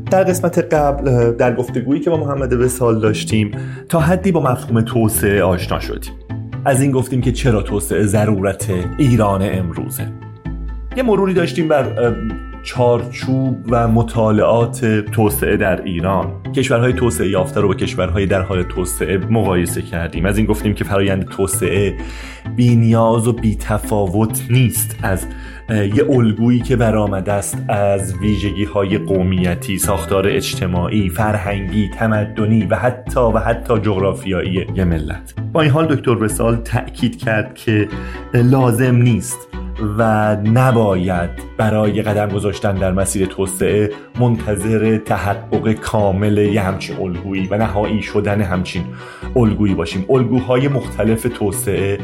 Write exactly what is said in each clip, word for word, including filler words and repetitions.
در قسمت قبل در گفتگویی که با محمد وصال داشتیم تا حدی با مفهوم توسعه آشنا شدیم. از این گفتیم که چرا توسعه ضرورت ایران امروزه. یه مروری داشتیم بر چارچوب و مطالعات توسعه در ایران. کشورهای توسعه یافته رو با کشورهای در حال توسعه مقایسه کردیم. از این گفتیم که فرایند توسعه بی نیاز و بی تفاوت نیست از یه الگویی که برآمده است از ویژگی‌های قومیتی، ساختار اجتماعی، فرهنگی، تمدنی و حتی و حتی جغرافیایی یه ملت. با این حال دکتر وصال تأکید کرد که لازم نیست و نباید برای قدم گذاشتن در مسیر توسعه منتظر تحقق کامل یه همچین الگویی و نهایی شدن همچین الگویی باشیم. الگوهای مختلف توسعه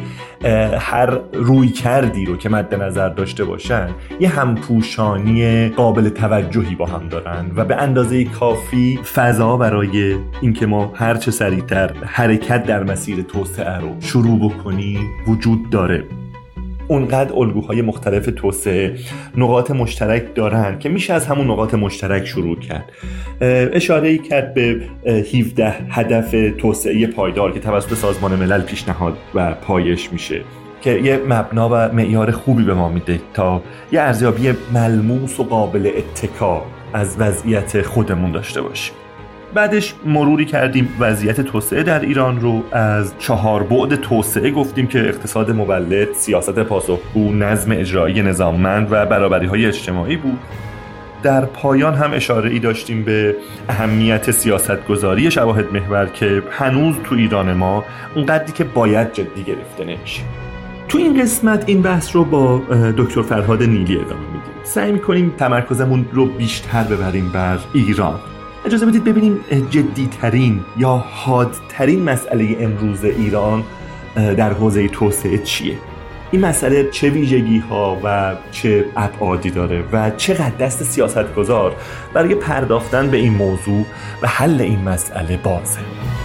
هر روی کردی رو که مد نظر داشته باشن یه همپوشانی قابل توجهی با هم دارن و به اندازه کافی فضا برای اینکه ما هر چه سریعتر حرکت در مسیر توسعه رو شروع بکنیم وجود داره. اونقدر الگوهای مختلف توسعه نقاط مشترک دارن که میشه از همون نقاط مشترک شروع کرد. اشاره‌ای کرد به هفده هدف توسعه پایدار که توسط سازمان ملل پیشنهاد و پایش میشه که یه مبنا و معیار خوبی به ما میده تا یه ارزیابی ملموس و قابل اتکا از وضعیت خودمون داشته باشیم. بعدش مروری کردیم وضعیت توسعه در ایران رو. از چهار بعد توسعه گفتیم که اقتصاد مولد، سیاست پاسخگو، نظم اجرایی نظاممند و برابری‌های اجتماعی بود. در پایان هم اشاره‌ای داشتیم به اهمیت سیاستگذاری شواهد محور که هنوز تو ایران ما اونقدری که باید جدی گرفته نمیشه. تو این قسمت این بحث رو با دکتر فرهاد نیلی ادامه میدیم. سعی می‌کنیم تمرکزمون رو بیشتر ببریم بر ایران. اجازه بدید ببینیم جدی‌ترین یا حادترین مسئله امروز ایران در حوزه توسعه چیه؟ این مسئله چه ویژگی‌ها و چه ابعادی داره و چقدر دست سیاستگزار برای پرداختن به این موضوع و حل این مسئله بازه؟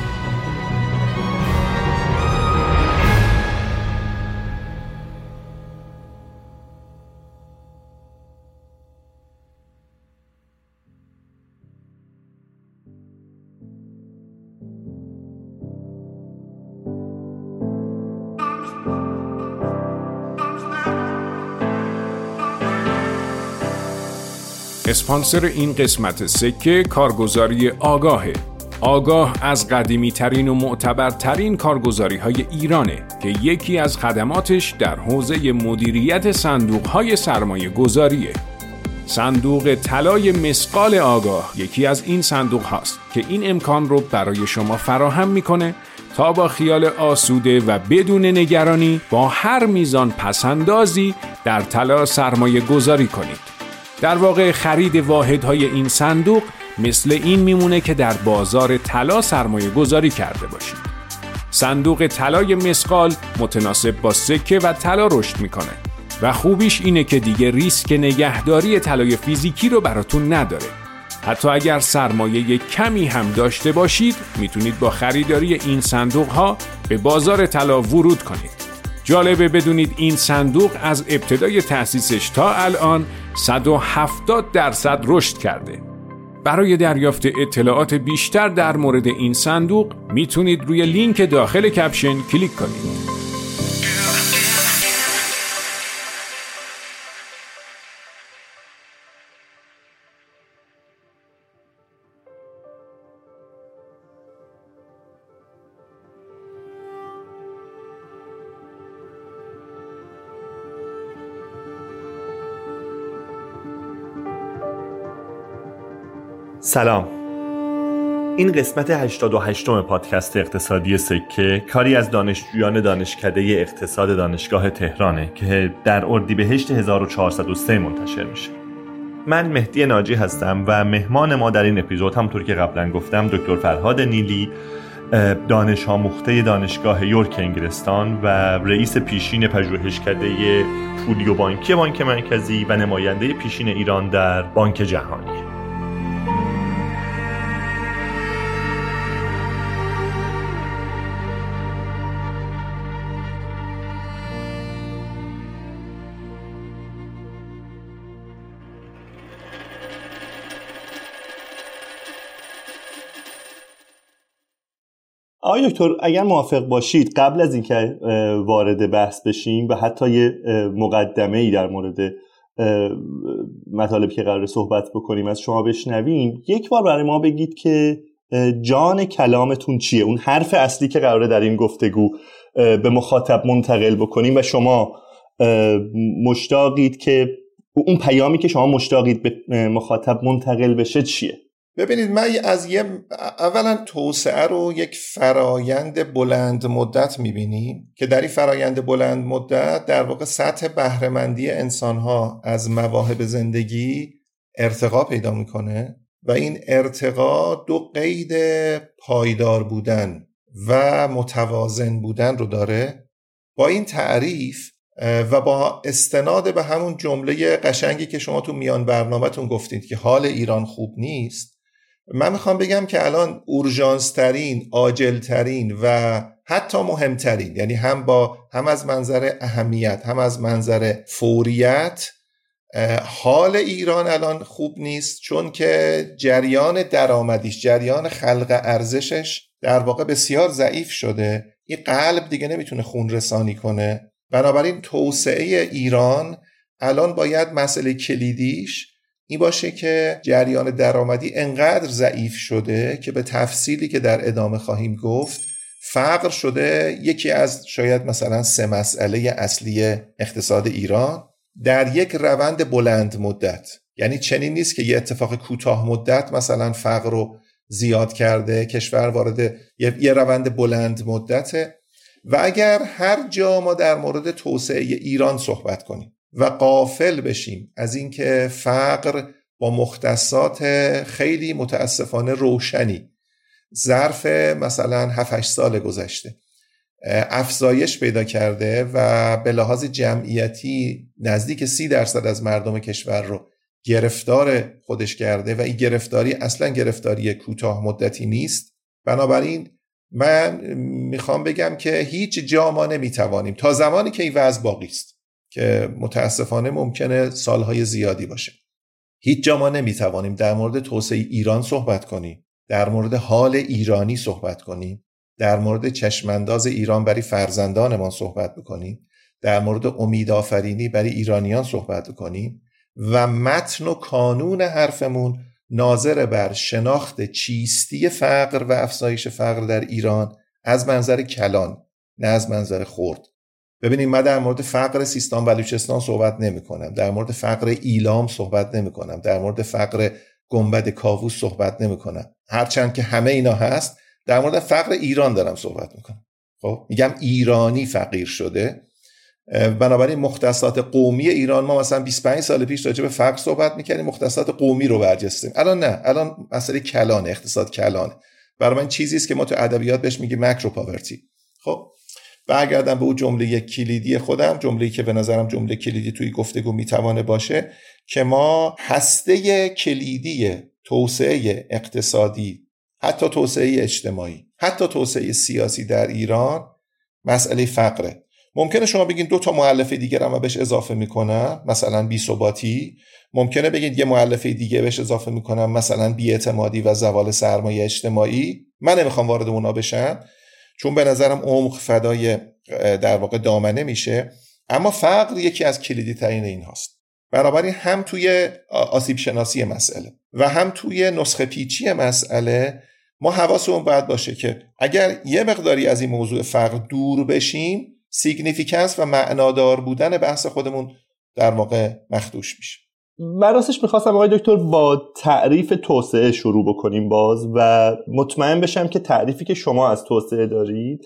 اسپانسر این قسمت سکه کارگزاری آگاهه. آگاه از قدیمی ترین و معتبرترین کارگزاری های ایرانه که یکی از خدماتش در حوزه مدیریت صندوق های سرمایه گذاریه. صندوق طلای مثقال آگاه یکی از این صندوق هاست که این امکان رو برای شما فراهم میکنه تا با خیال آسوده و بدون نگرانی با هر میزان پسندازی در طلا سرمایه گذاری کنید. در واقع خرید واحدهای این صندوق مثل این میمونه که در بازار طلا سرمایه گذاری کرده باشید. صندوق طلای مثقال متناسب با سکه و طلا رشد میکنه و خوبیش اینه که دیگه ریسک نگهداری طلای فیزیکی رو براتون نداره. حتی اگر سرمایه کمی هم داشته باشید میتونید با خریداری این صندوق ها به بازار طلا ورود کنید. جالبه بدونید این صندوق از ابتدای تأسیسش تا الان صد و هفتاد درصد رشد کرده. برای دریافت اطلاعات بیشتر در مورد این صندوق میتونید روی لینک داخل کپشن کلیک کنید. سلام. این قسمت هشتاد و هشتم پادکست اقتصادی سکه کاری از دانشجویان دانشکده اقتصاد دانشگاه تهرانه که در اردیبهشت هزار و چهارصد و سه منتشر میشه. من مهدی ناجی هستم و مهمان ما در این اپیزود همونطور که قبلا گفتم دکتر فرهاد نیلی، دانش آموخته دانشگاه یورک انگلستان و رئیس پیشین پژوهشکده پولی و بانکی بانک مرکزی و نماینده پیشین ایران در بانک جهانی. آقای دکتر اگر موافق باشید قبل از اینکه وارد بحث بشیم و حتی یه مقدمه‌ای در مورد مطالبی که قراره صحبت بکنیم از شما بشنویم، یک بار برای ما بگید که جان کلامتون چیه، اون حرف اصلی که قراره در این گفتگو به مخاطب منتقل بکنیم و شما مشتاقید که اون پیامی که شما مشتاقید به مخاطب منتقل بشه چیه؟ ببینید، من از یه اولا توسعه رو یک فرایند بلند مدت میبینیم که در این فرایند بلند مدت در واقع سطح بهره‌مندی انسان‌ها از مواهب زندگی ارتقا پیدا میکنه و این ارتقا دو قید پایدار بودن و متوازن بودن رو داره. با این تعریف و با استناد به همون جمله قشنگی که شما تو میان برنامه‌تون گفتید که حال ایران خوب نیست، من میخوام بگم که الان اورژانس ترین، عاجل ترین و حتی مهمترین، یعنی هم با هم از منظر اهمیت هم از منظر فوریت، حال ایران الان خوب نیست، چون که جریان درآمدیش، جریان خلق ارزشش در واقع بسیار ضعیف شده. این قلب دیگه نمیتونه خون رسانی کنه. بنابراین توسعه ایران الان باید مسئله کلیدیش این باشه که جریان درآمدی انقدر ضعیف شده که به تفصیلی که در ادامه خواهیم گفت فقر شده یکی از شاید مثلا سه مسئله اصلی اقتصاد ایران در یک روند بلند مدت. یعنی چنین نیست که یه اتفاق کوتاه مدت مثلا فقر رو زیاد کرده، کشور وارد یه, یه روند بلند مدته. و اگر هر جا ما در مورد توسعه ایران صحبت کنیم و غافل بشیم از اینکه فقر با مختصات خیلی متاسفانه روشنی ظرف مثلا هفت هشت سال گذشته افزایش پیدا کرده و به لحاظ جمعیتی نزدیک سی درصد از مردم کشور رو گرفتار خودش کرده و این گرفتاری اصلا گرفتاری کوتاه مدتی نیست، بنابراین من میخوام بگم که هیچ جا ما نمیتوانیم تا زمانی که این وضع باقی است که متاسفانه ممکنه سالهای زیادی باشه، هیچ جا ما نمیتوانیم در مورد توسعه ایران صحبت کنیم، در مورد حال ایرانی صحبت کنیم، در مورد چشمانداز ایران برای فرزندانمان صحبت بکنیم، در مورد امیدآفرینی برای ایرانیان صحبت بکنیم و متن و کانون حرفمون ناظر بر شناخت چیستی فقر و افزایش فقر در ایران از منظر کلان نه از منظر خرد. ببینید، من در مورد فقر سیستان بلوچستان صحبت نمی کنم، در مورد فقر ایلام صحبت نمی کنم، در مورد فقر گنبد کاووس صحبت نمی کنم، هرچند که همه اینا هست. در مورد فقر ایران دارم صحبت میکنم. خب میگم ایرانی فقیر شده. بنابراین مختصات قومی ایران، ما مثلا بیست و پنج سال پیش راجع به فقر صحبت میکردیم، مختصات قومی رو برجستیم. الان نه، الان مسئله کلانه، اقتصاد کلانه. برای من چیزی است که ما تو ادبیات بهش میگیم ماکرو پاورتی. خب برگردم به اون جمله کلیدی خودم، جمله‌ای که به نظرم جمله کلیدی توی گفتگو میتوانه باشه، که ما هسته کلیدی توسعه اقتصادی، حتی توسعه اجتماعی، حتی توسعه سیاسی در ایران مسئله فقره. ممکنه شما بگین دو تا مؤلفه دیگه رو من بهش اضافه میکنم، مثلا بی‌ثباتی. ممکنه بگید یه مؤلفه دیگه بهش اضافه میکنم، مثلا بی‌اعتمادی و زوال سرمایه اجتماعی. من نمیخوام وارد اونا بشم چون به نظرم عمق فدای در واقع دامنه میشه، اما فقر یکی از کلیدی ترین این هاست. بنابراین هم توی آسیب شناسی مسئله و هم توی نسخه پیچی مسئله ما حواسمون باید باشه که اگر یه مقداری از این موضوع فقر دور بشیم، سیگنیفیکانس و معنادار بودن بحث خودمون در واقع مخدوش میشه. من راستش میخواستم آقای دکتر با تعریف توسعه شروع بکنیم باز و مطمئن بشم که تعریفی که شما از توسعه دارید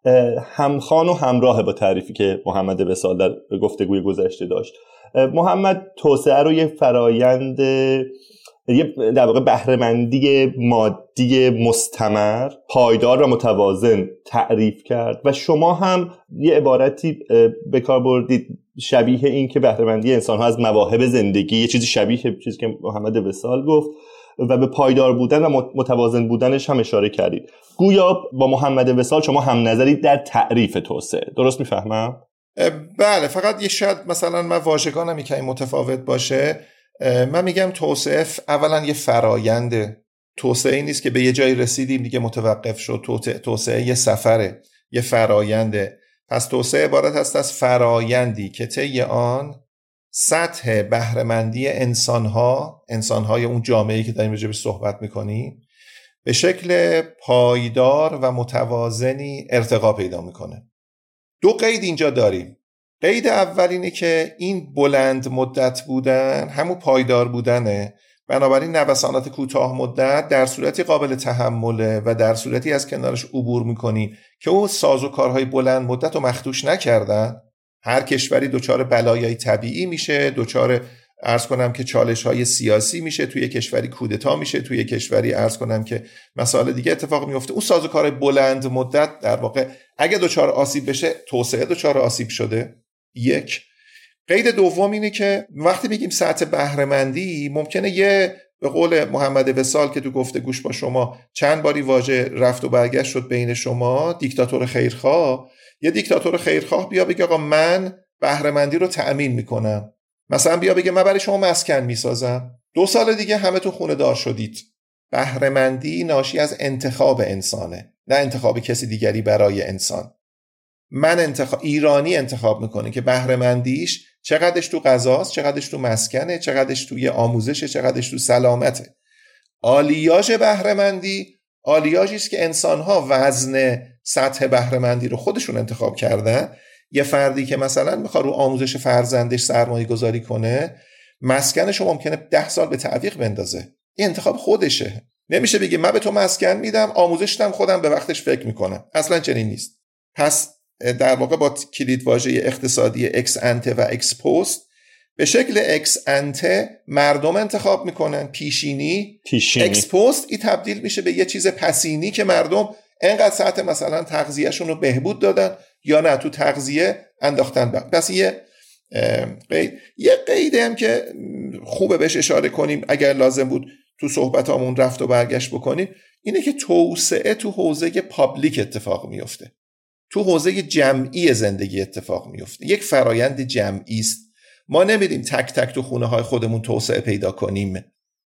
همخوان و همراه با تعریفی که محمد وصال در گفتگوی گذشته داشت. محمد توسعه رو یه فرایند، یه در واقع بهره‌مندی مادی مستمر، پایدار و متوازن تعریف کرد و شما هم یه عبارتی به کار بردید شبیه این که بهره‌مندی انسان‌ها از مواهب زندگی، یه چیزی شبیه چیزی که محمد وصال گفت و به پایدار بودن و متوازن بودنش هم اشاره کردید. گویا با محمد وصال شما هم نظرید در تعریف توسعه. درست میفهمم؟ بله، فقط یه شاید مثلا من واژگانم یکمی متفاوت باشه. من میگم توسعه اولا یه فراینده توسعه نیست که به یه جایی رسیدیم دیگه متوقف شد. توسعه یه سفره، یه فراینده. پس توسعه عبارت است از فرایندی که طی آن سطح بهره‌مندی انسان‌ها، انسان‌های اون جامعه‌ای که داریم راجع بهش صحبت می‌کنیم، به شکل پایدار و متوازنی ارتقا پیدا می‌کنه. دو قید اینجا داریم. قید اول اینه که این بلند مدت بودن همون پایدار بودنه، بنابراین نوسانات کوتاه مدت در صورتی قابل تحمله و در صورتی از کنارش عبور می‌کنی که اون سازوکارهای بلند مدت رو مخدوش نکردن. هر کشوری دچار بلایای طبیعی میشه، دچار عرض کنم که چالش‌های سیاسی میشه، توی کشوری کودتا میشه، توی کشوری عرض کنم که مسائل دیگه اتفاق میفته. اون سازوکار بلند مدت در واقع اگه دچار آسیب بشه، توسعه دچار آسیب شده. یک. قید دوم اینه که وقتی بگیم سطح بهره‌مندی، ممکنه یه به قول محمد وصال که تو گفتگوش با شما چند باری واژه رفت و برگشت شد بین شما، دیکتاتور خیرخواه، یه دیکتاتور خیرخواه بیا بگه آقا من بهره‌مندی رو تأمین میکنم، مثلا بیا بگه من برای شما مسکن میسازم، دو سال دیگه همه تو خونه دار شدید. بهره‌مندی ناشی از انتخاب انسانه، نه انتخاب کسی دیگری برای انسان. من انتخاب ایرانی انتخاب میکنه که بهره‌مندیش چقدرش تو غذاست، چقدرش تو مسکنه، چقدرش توی آموزشه، چقدرش تو سلامته. آلیاژ بهره‌مندی آلیاژی است که انسان‌ها وزن سطح بهره‌مندی رو خودشون انتخاب کردن. یه فردی که مثلا میخواد رو آموزش فرزندش سرمایه گذاری کنه، مسکنش رو ممکنه ده سال به تعویق بندازه. این انتخاب خودشه. نمیشه بگه من به تو مسکن میدم، آموزشتم خودم به وقتش فکر میکنم. اصلا چنین نیست. پس در واقع با کلید واژه اقتصادی اکس انته و اکس پست، به شکل اکس انته مردم انتخاب میکنن، پیشینی, پیشینی. اکس پست ای تبدیل میشه به یه چیز پسینی که مردم انقدر سطح مثلا تغذیهشون رو بهبود دادن یا نه تو تغذیه انداختن. پس یه قید یه قیدی هم که خوبه بهش اشاره کنیم اگر لازم بود تو صحبتامون رفت و برگشت بکنیم، اینه که توسعه تو حوزه پابلیک اتفاق میفته، تو حوزه جمعی زندگی اتفاق میفته. یک فرایند جمعی است. ما نمیدیم تک تک تو خونه های خودمون توسعه پیدا کنیم.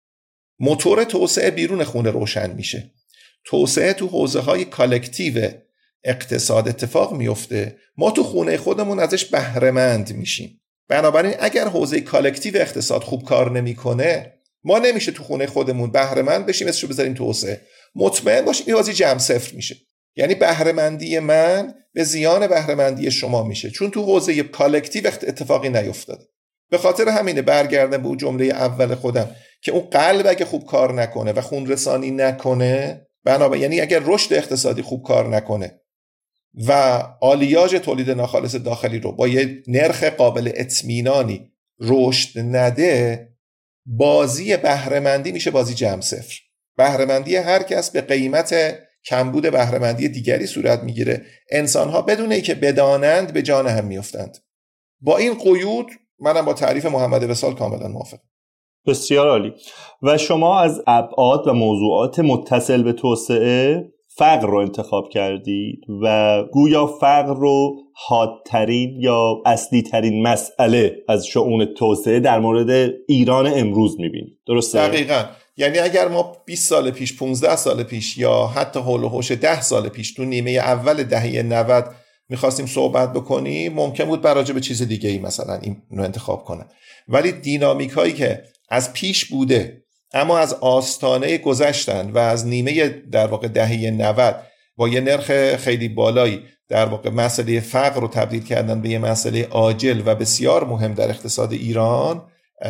موتور توسعه بیرون خونه روشن میشه. توسعه تو حوزه های کالکتیو اقتصاد اتفاق میفته. ما تو خونه خودمون ازش بهره مند میشیم. بنابراین اگر حوزه کالکتیو اقتصاد خوب کار نمیکنه، ما نمیشه تو خونه خودمون بهره مند بشیم اسمشو بذاریم توسعه. مطمئن باشیم این بازی جمع صفر میشه. یعنی بهره‌مندی من به زیان بهره‌مندی شما میشه، چون تو حوزه کالکتیو اتفاقی نیفتاده. به خاطر همینه برگردم به اون جمله اول خودم که اون قلب اگه خوب کار نکنه و خون رسانی نکنه، بنابراین یعنی اگر رشد اقتصادی خوب کار نکنه و آلیاژ تولید ناخالص داخلی رو با یه نرخ قابل اطمینانی رشد نده، بازی بهره‌مندی میشه بازی جمع صفر. بهره‌مندی هر کس به قیمت کمبود بهره‌مندی دیگری صورت میگیره. انسان‌ها بدون اینکه بدانند به جان هم میافتند. با این قیود منم با تعریف محمد وصال کاملا موافقم. بسیار عالی. و شما از ابعاد و موضوعات متصل به توسعه فقر رو انتخاب کردید و گویا فقر رو حادترین یا اصلی ترین مسئله از شؤون توسعه در مورد ایران امروز می‌بینید. درسته؟ دقیقاً. یعنی اگر ما بیست سال پیش، پانزده سال پیش یا حتی هول و هوش ده سال پیش تو نیمه اول دهه نود میخواستیم صحبت بکنیم، ممکن بود براجع به چیز دیگه ای مثلا این رو انتخاب کنم. ولی دینامیک هایی که از پیش بوده اما از آستانه گذشتن و از نیمه در واقع دهه نود با یه نرخ خیلی بالایی در واقع مسئله فقر رو تبدیل کردن به یه مسئله عاجل و بسیار مهم در اقتصاد ایران.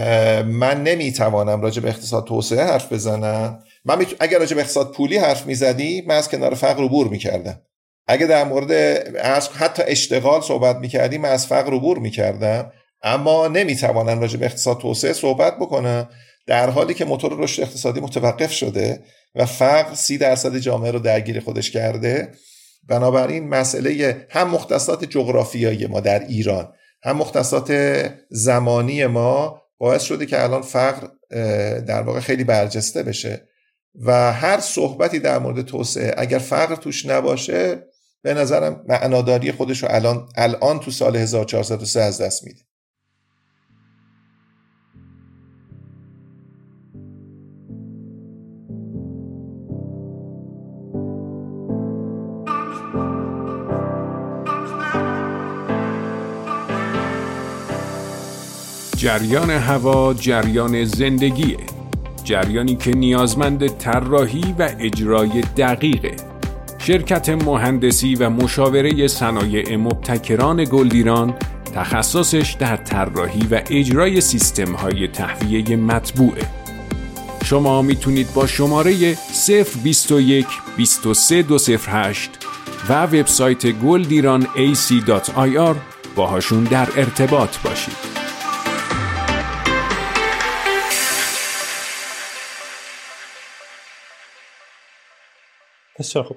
من نمیتوانم راجع به اقتصاد توسعه حرف بزنم. من اگر راجع به اقتصاد پولی حرف میزدی، من از کنار فقر عبور میکردم. اگه در مورد حتی اشتغال صحبت میکردیم، من از فقر عبور میکردم. اما نمیتوانم راجع به اقتصاد توسعه صحبت بکنم در حالی که موتور رشد اقتصادی متوقف شده و فقر سی درصد جامعه رو درگیر خودش کرده. بنابراین مسئله هم مختصات جغرافیایی ما در ایران، هم مختصات زمانی ما باعث شده که الان فقر در واقع خیلی برجسته بشه و هر صحبتی در مورد توسعه اگر فقر توش نباشه، به نظرم معناداری خودش رو الان الان تو سال هزار و چهارصد و سه از دست میده. جریان هوا جریان زندگیه، جریانی که نیازمند طراحی و اجرای دقیقه. شرکت مهندسی و مشاوره صنایع مبتکران گلدیران تخصصش در طراحی و اجرای سیستم‌های تهویه مطبوعه. شما میتونید با شماره صفر بیست و یک بیست و سه دویست و هشت و وبسایت گلدیران ای سی دات آی آر باهاشون در ارتباط باشید. بسیار خوب.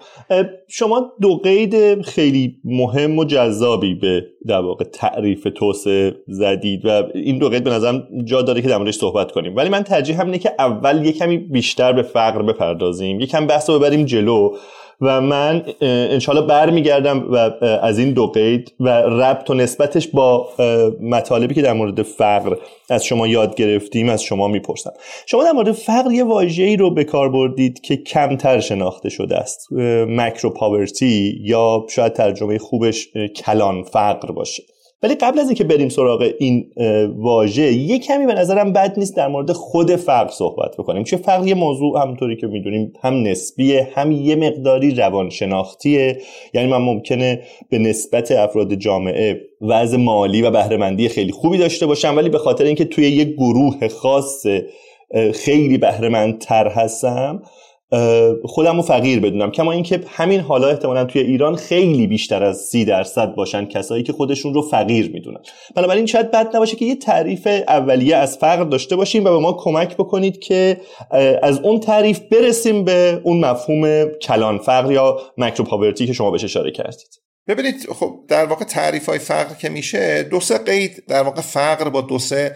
شما دو قید خیلی مهم و جذابی به در واقع تعریف توسعه زدید و این دو قید به نظرم جا داره که در موردش صحبت کنیم، ولی من ترجیحم اینه که اول یک کمی بیشتر به فقر بپردازیم، یک کم بحث رو ببریم جلو و من انشالله برمیگردم و از این دو قید و ربط و نسبتش با مطالبی که در مورد فقر از شما یاد گرفتیم از شما میپرسم. شما در مورد فقر یه واژه‌ای رو به کار بردید که کمتر شناخته شده است، ماکرو پاورتی، یا شاید ترجمه خوبش کلان فقر باشه. ولی قبل از اینکه بریم سراغ این واژه، یه کمی به نظرم بد نیست در مورد خود فقر صحبت بکنیم، چون فقر یه موضوع همونطوری که میدونیم هم نسبیه، هم یه مقداری روانشناختیه. یعنی من ممکنه به نسبت افراد جامعه وضع مالی و بهره‌مندی خیلی خوبی داشته باشم، ولی به خاطر اینکه توی یه گروه خاص خیلی بهره‌مندتر هستم خودم رو فقیر بدونم. کما اینکه همین حالا احتمالاً توی ایران خیلی بیشتر از سی درصد باشن کسایی که خودشون رو فقیر میدونن. بنابراین شاید بد نباشه که یه تعریف اولیه از فقر داشته باشیم و به ما کمک بکنید که از اون تعریف برسیم به اون مفهوم کلان فقر یا ماکرو پاورتی که شما بهش اشاره کردید. ببینید، خب در واقع تعریف‌های فقر که میشه دو سه قید در واقع فقر با دو سه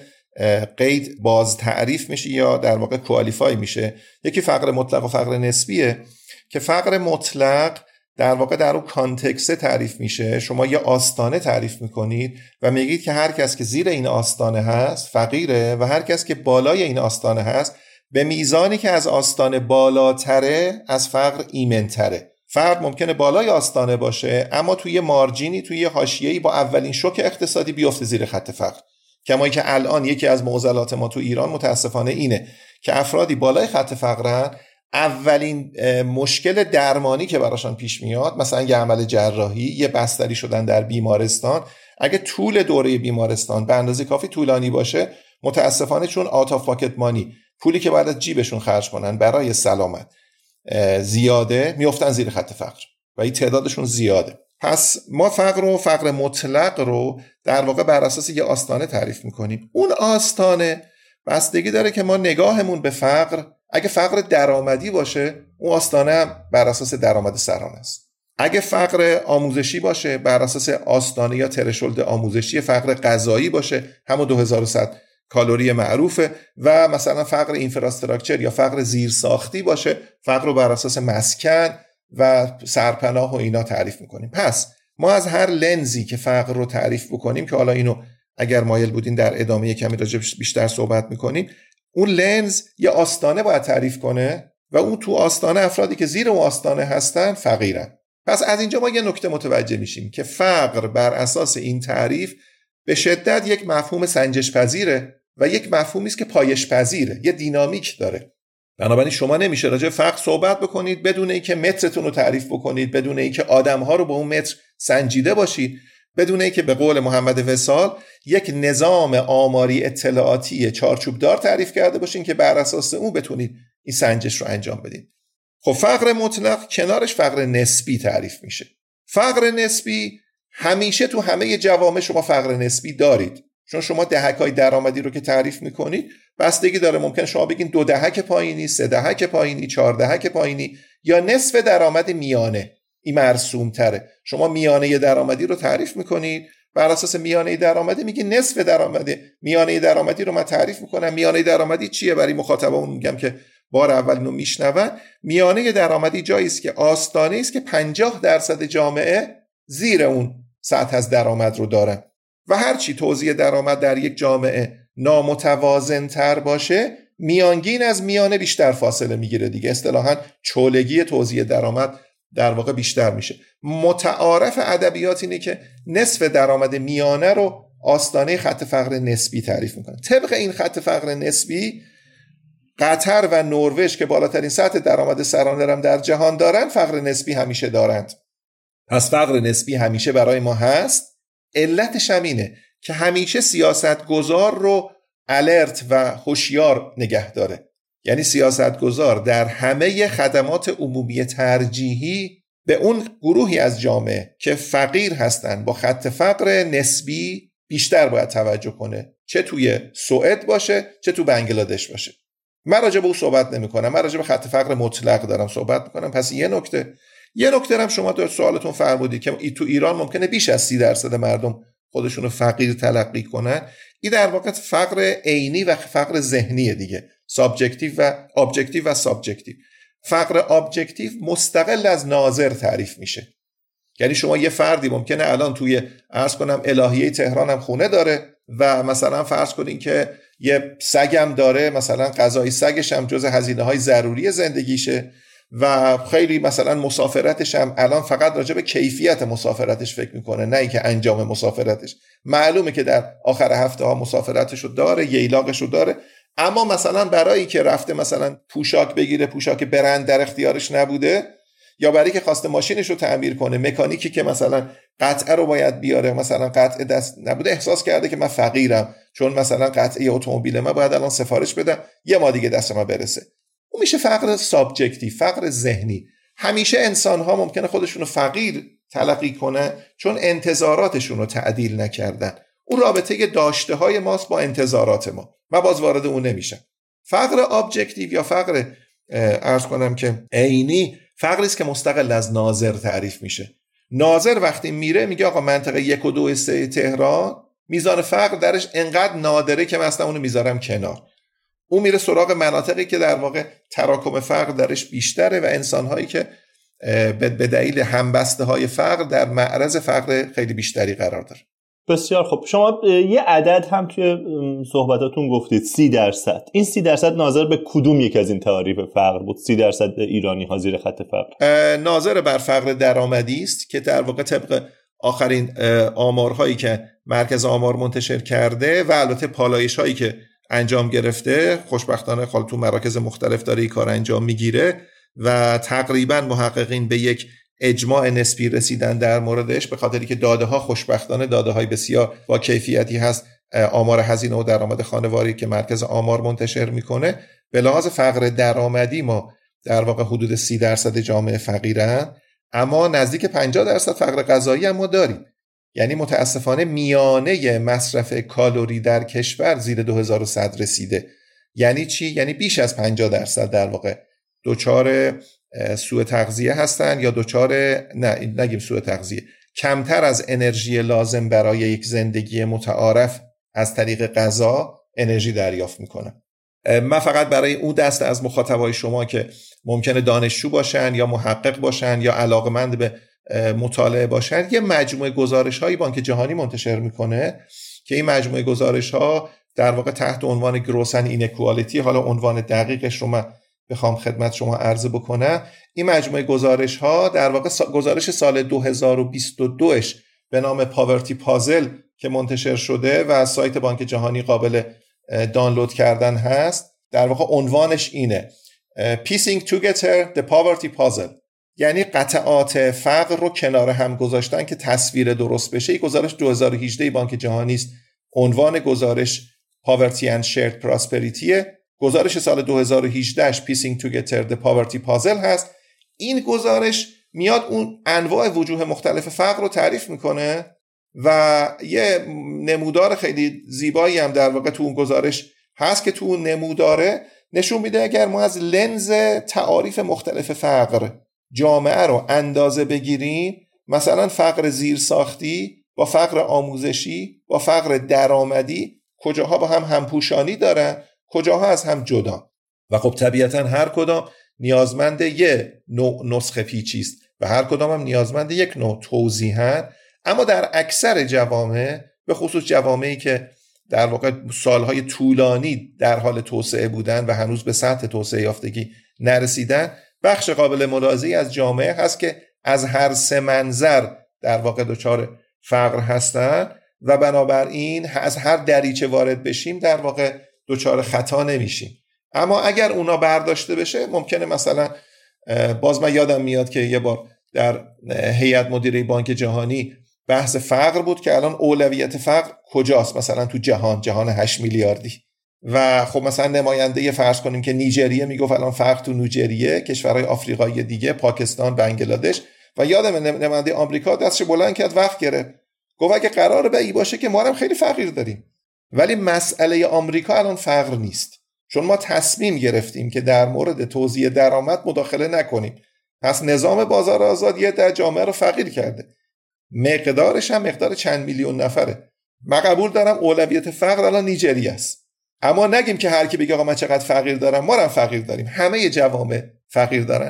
قید باز تعریف میشه یا در واقع کوالیفای میشه. یکی فقر مطلق و فقر نسبیه که فقر مطلق در واقع در اون کانتکست تعریف میشه. شما یه آستانه تعریف میکنید و میگید که هر کس که زیر این آستانه هست فقیره و هر کس که بالای این آستانه هست به میزانی که از آستانه بالاتره از فقر ایمنتره. فرد ممکنه بالای آستانه باشه اما توی مارجینی، توی حاشیه‌ای با اولین شوک اقتصادی بیفته زیر خط فقر. کما که الان یکی از معضلات ما تو ایران متاسفانه اینه که افرادی بالای خط فقرن، اولین مشکل درمانی که براشون پیش میاد، مثلا یه عمل جراحی، یه بستری شدن در بیمارستان، اگه طول دوره بیمارستان به اندازه کافی طولانی باشه، متاسفانه چون آوت آف پاکت مانی، پولی که باید از جیبشون خرج کنن برای سلامت زیاده، میافتن زیر خط فقر و این تعدادشون زیاده. پس ما فقر و فقر مطلق رو در واقع بر اساس یه آستانه تعریف میکنیم. اون آستانه بستگی داره که ما نگاهمون به فقر، اگه فقر درآمدی باشه اون آستانه هم بر اساس درآمد سرانه است. اگه فقر آموزشی باشه بر اساس آستانه یا ترشولد آموزشی. فقر غذایی باشه همون دو هزار و صد کالری معروفه و مثلا فقر اینفراستراکچر یا فقر زیرساختی باشه فقر رو بر اساس مسکن و سرپناه و اینا تعریف میکنیم. پس ما از هر لنزی که فقر رو تعریف بکنیم که حالا اینو اگر مایل بودین در ادامه کمی راجع بیشتر صحبت میکنیم، اون لنز یه آستانه باید تعریف کنه و اون تو آستانه افرادی که زیر اون آستانه هستن فقیرن. پس از اینجا ما یه نکته متوجه میشیم که فقر بر اساس این تعریف به شدت یک مفهوم سنجش پذیره و یک مفهومی است که پایش پذیره، یه دینامیک داره. بنابراین شما نمیشه راجع به فقر صحبت بکنید بدون اینکه مترتون رو تعریف بکنید، بدون اینکه آدم‌ها رو به اون متر سنجیده باشید، بدون اینکه به قول محمد وصال یک نظام آماری اطلاعاتی چارچوبدار تعریف کرده باشین که بر اساس اون بتونید این سنجش رو انجام بدید. خب فقر مطلق کنارش فقر نسبی تعریف میشه. فقر نسبی همیشه تو همه جوامع شما فقر نسبی دارید، چون شما دهک‌های درآمدی رو که تعریف میکنید بستگی داره، ممکنه شما بگین دو دهک پایینی، سه دهک پایینی، چهار دهک پایینی یا نصف درآمد میانه. این مرسوم تره. شما میانه درآمدی رو تعریف میکنید، بر اساس میانه درآمدی میگین نصف درآمد میانه درآمدی رو من تعریف میکنم. میانه درآمدی چیه؟ برای مخاطبمون میگم که بار اول اینو میشنون. میانه درآمدی جایی است که آستانه است که پنجاه درصد جامعه زیر اون سطح از درآمد رو دارن و هرچی توزیع درآمد در یک جامعه نامتوازن تر باشه میانگین از میانه بیشتر فاصله میگیره دیگه. اصطلاحاً چولگی توزیع درآمد در واقع بیشتر میشه. متعارف ادبیات اینه که نصف درآمد میانه رو آستانه خط فقر نسبی تعریف میکنن. طبق این خط فقر نسبی قطر و نروژ که بالاترین سطح درآمد سرانه را در جهان دارن فقر نسبی همیشه دارند. پس فقر نسبی همیشه برای ما هست. علتش هم اینه که همیشه سیاستگزار رو الرت و هوشیار نگه داره. یعنی سیاستگزار در همه خدمات عمومی ترجیحی به اون گروهی از جامعه که فقیر هستن با خط فقر نسبی بیشتر باید توجه کنه، چه توی سوئد باشه چه تو بنگلادش باشه. من راجع به اون صحبت نمی کنم، من راجع به خط فقر مطلق دارم صحبت میکنم. پس یه نکته یه نکته هم شما در سوالتون فرمودید که تو ایران ممکنه بیش از سی درصد مردم خودشونو فقیر تلقی کنن. این در واقع فقر عینی و فقر ذهنیه دیگه، سابجکتیو و ابجکتیو و سابجکتیو. فقر ابجکتیو مستقل از ناظر تعریف میشه. یعنی شما یه فردی ممکنه الان توی عرض کنم الهیه تهران هم خونه داره و مثلا فرض کنین که یه سگم داره، مثلا غذای سگش هم جز هزینه‌های ضروری زندگیشه و خیلی مثلا مسافرتش هم الان فقط راجع به کیفیت مسافرتش فکر میکنه نه اینکه انجام مسافرتش. معلومه که در آخر هفته ها مسافرتشو داره، ییلاقشو داره، اما مثلا برای که رفته مثلا پوشاک بگیره، پوشاک برند در اختیارش نبوده، یا برای که خواسته ماشینش رو تعمیر کنه، مکانیکی که مثلا قطعه رو باید بیاره مثلا قطعه دست نبوده، احساس کرده که من فقیرم چون مثلا قطعه اتومبیل من باید الان سفارش بدم یه ماه دیگه دست من برسه. اون میشه فقر سابجکتیو، فقر ذهنی. همیشه انسان ها ممکنه خودشون رو فقیر تلقی کنن چون انتظاراتشون رو تعدیل نکردن. اون رابطه داشته های ماست با انتظارات ما. من باز وارد اون نمیشم. فقر ابجکتیو یا فقر عرض کنم که عینی فقری است که مستقل از ناظر تعریف میشه. ناظر وقتی میره میگه آقا منطقه یک و دو سه تهران میزان فقر درش انقدر نادره که مثلا اونو میذارم کنار. اون میره سراغ مناطقی که در واقع تراکم فقر درش بیشتره و انسانهایی که به دلیل همبسته های فقر در معرض فقر خیلی بیشتری قرار داره. بسیار خب. شما یه عدد هم توی صحبتاتون گفتید سی درصد. این سی درصد ناظر به کدوم یک از این تعاریف فقر بود؟ سی درصد ایرانی ها زیر خط فقر ناظر بر فقر درآمدی است که در واقع طبق آخرین آمارهایی که مرکز آمار منتشر کرده و البته پالایش هایی که انجام گرفته، خوشبختانه خال تو مراکز مختلف داره این کار انجام میگیره و تقریبا محققین به یک اجماع نسبی رسیدن در موردش، به خاطری که داده ها خوشبختانه داده های بسیار با کیفیتی هست. آمار هزینه و درآمد خانواری که مرکز آمار منتشر میکنه، به لحاظ فقر درآمدی ما در واقع حدود سی درصد جامعه فقیرن، اما نزدیک پنجاه درصد فقر غذایی هم ما داریم. یعنی متاسفانه میانه مصرف کالری در کشور زیر دو هزار و صد رسیده. یعنی چی؟ یعنی بیش از پنجاه درصد در واقع دوچار سوء تغذیه هستن یا دوچار نه نگیم سوء تغذیه، کمتر از انرژی لازم برای یک زندگی متعارف از طریق غذا انرژی دریافت میکنن. من فقط برای اون دسته از مخاطبای شما که ممکنه دانشجو باشن یا محقق باشن یا علاقمند به مطالعه باشن، یه مجموعه گزارش‌های بانک جهانی منتشر میکنه که این مجموعه گزارش‌ها در واقع تحت عنوان گروسن اینکوالیتی، حالا عنوان دقیقش رو من بخوام خدمت شما عرض بکنم، این مجموعه گزارش‌ها در واقع گزارش سال دو هزار و بیست و دو اش به نام پاورتی پازل که منتشر شده و از سایت بانک جهانی قابل دانلود کردن هست. در واقع عنوانش اینه Piecing Together the Poverty Puzzle، یعنی قطعات فقر رو کنار هم گذاشتن که تصویر درست بشه. این گزارش دو هزار و هجده بانک جهانی است. عنوان گزارش Poverty and Shared Prosperity. گزارش سال دو هزار و هجده اش Piecing Together the Poverty Puzzle هست. این گزارش میاد اون انواع وجوه مختلف فقر رو تعریف میکنه و یه نمودار خیلی زیبایی هم در واقع تو اون گزارش هست که تو اون نموداره نشون میده اگر ما از لنز تعاریف مختلف فقر جامعه رو اندازه بگیریم، مثلا فقر زیرساختی با فقر آموزشی با فقر درآمدی کجاها با هم همپوشانی دارن، کجاها از هم جدا، و خب طبیعتا هر کدام نیازمند یک نوع نسخه پیچی است و هر کدام هم نیازمند یک نوع توضیحن. اما در اکثر جوامع، به خصوص جوامعی که در واقع سالهای طولانی در حال توسعه بودن و هنوز به سطح توسعه یافتگی نرسیدن، بخش قابل ملاحظه‌ای از جامعه هست که از هر سه منظر در واقع دچار فقر هستن و بنابراین از هر دریچه وارد بشیم در واقع دچار خطا نمیشیم. اما اگر اونا برداشته بشه ممکنه مثلا باز من یادم میاد که یه بار در هیئت مدیره بانک جهانی بحث فقر بود که الان اولویت فقر کجاست، مثلا تو جهان جهان هشت میلیاردی و خب مثلا نماینده فرض کنیم که نیجریه میگفت الان فقر تو نیجریه، کشورهای آفریقایی دیگه، پاکستان، بنگلادش، و یادم نماینده آمریکا دستش بلند کرد وقت گرفت گفت اگه قراره به این باشه که ما هم خیلی فقیر داریم. ولی مسئله آمریکا الان فقر نیست، چون ما تصمیم گرفتیم که در مورد توزیع درآمد مداخله نکنیم. پس نظام بازار آزاد یه در جامعه رو فقیر کرده، مقدارش هم مقدار چند میلیون نفره. من قبول دارم اولویت فقر الان نیجریه است، اما نگیم که هر کی بگه آقا من چقدر فقیر دارم، ما هم فقیر داریم، همه جوامع فقیر دارن.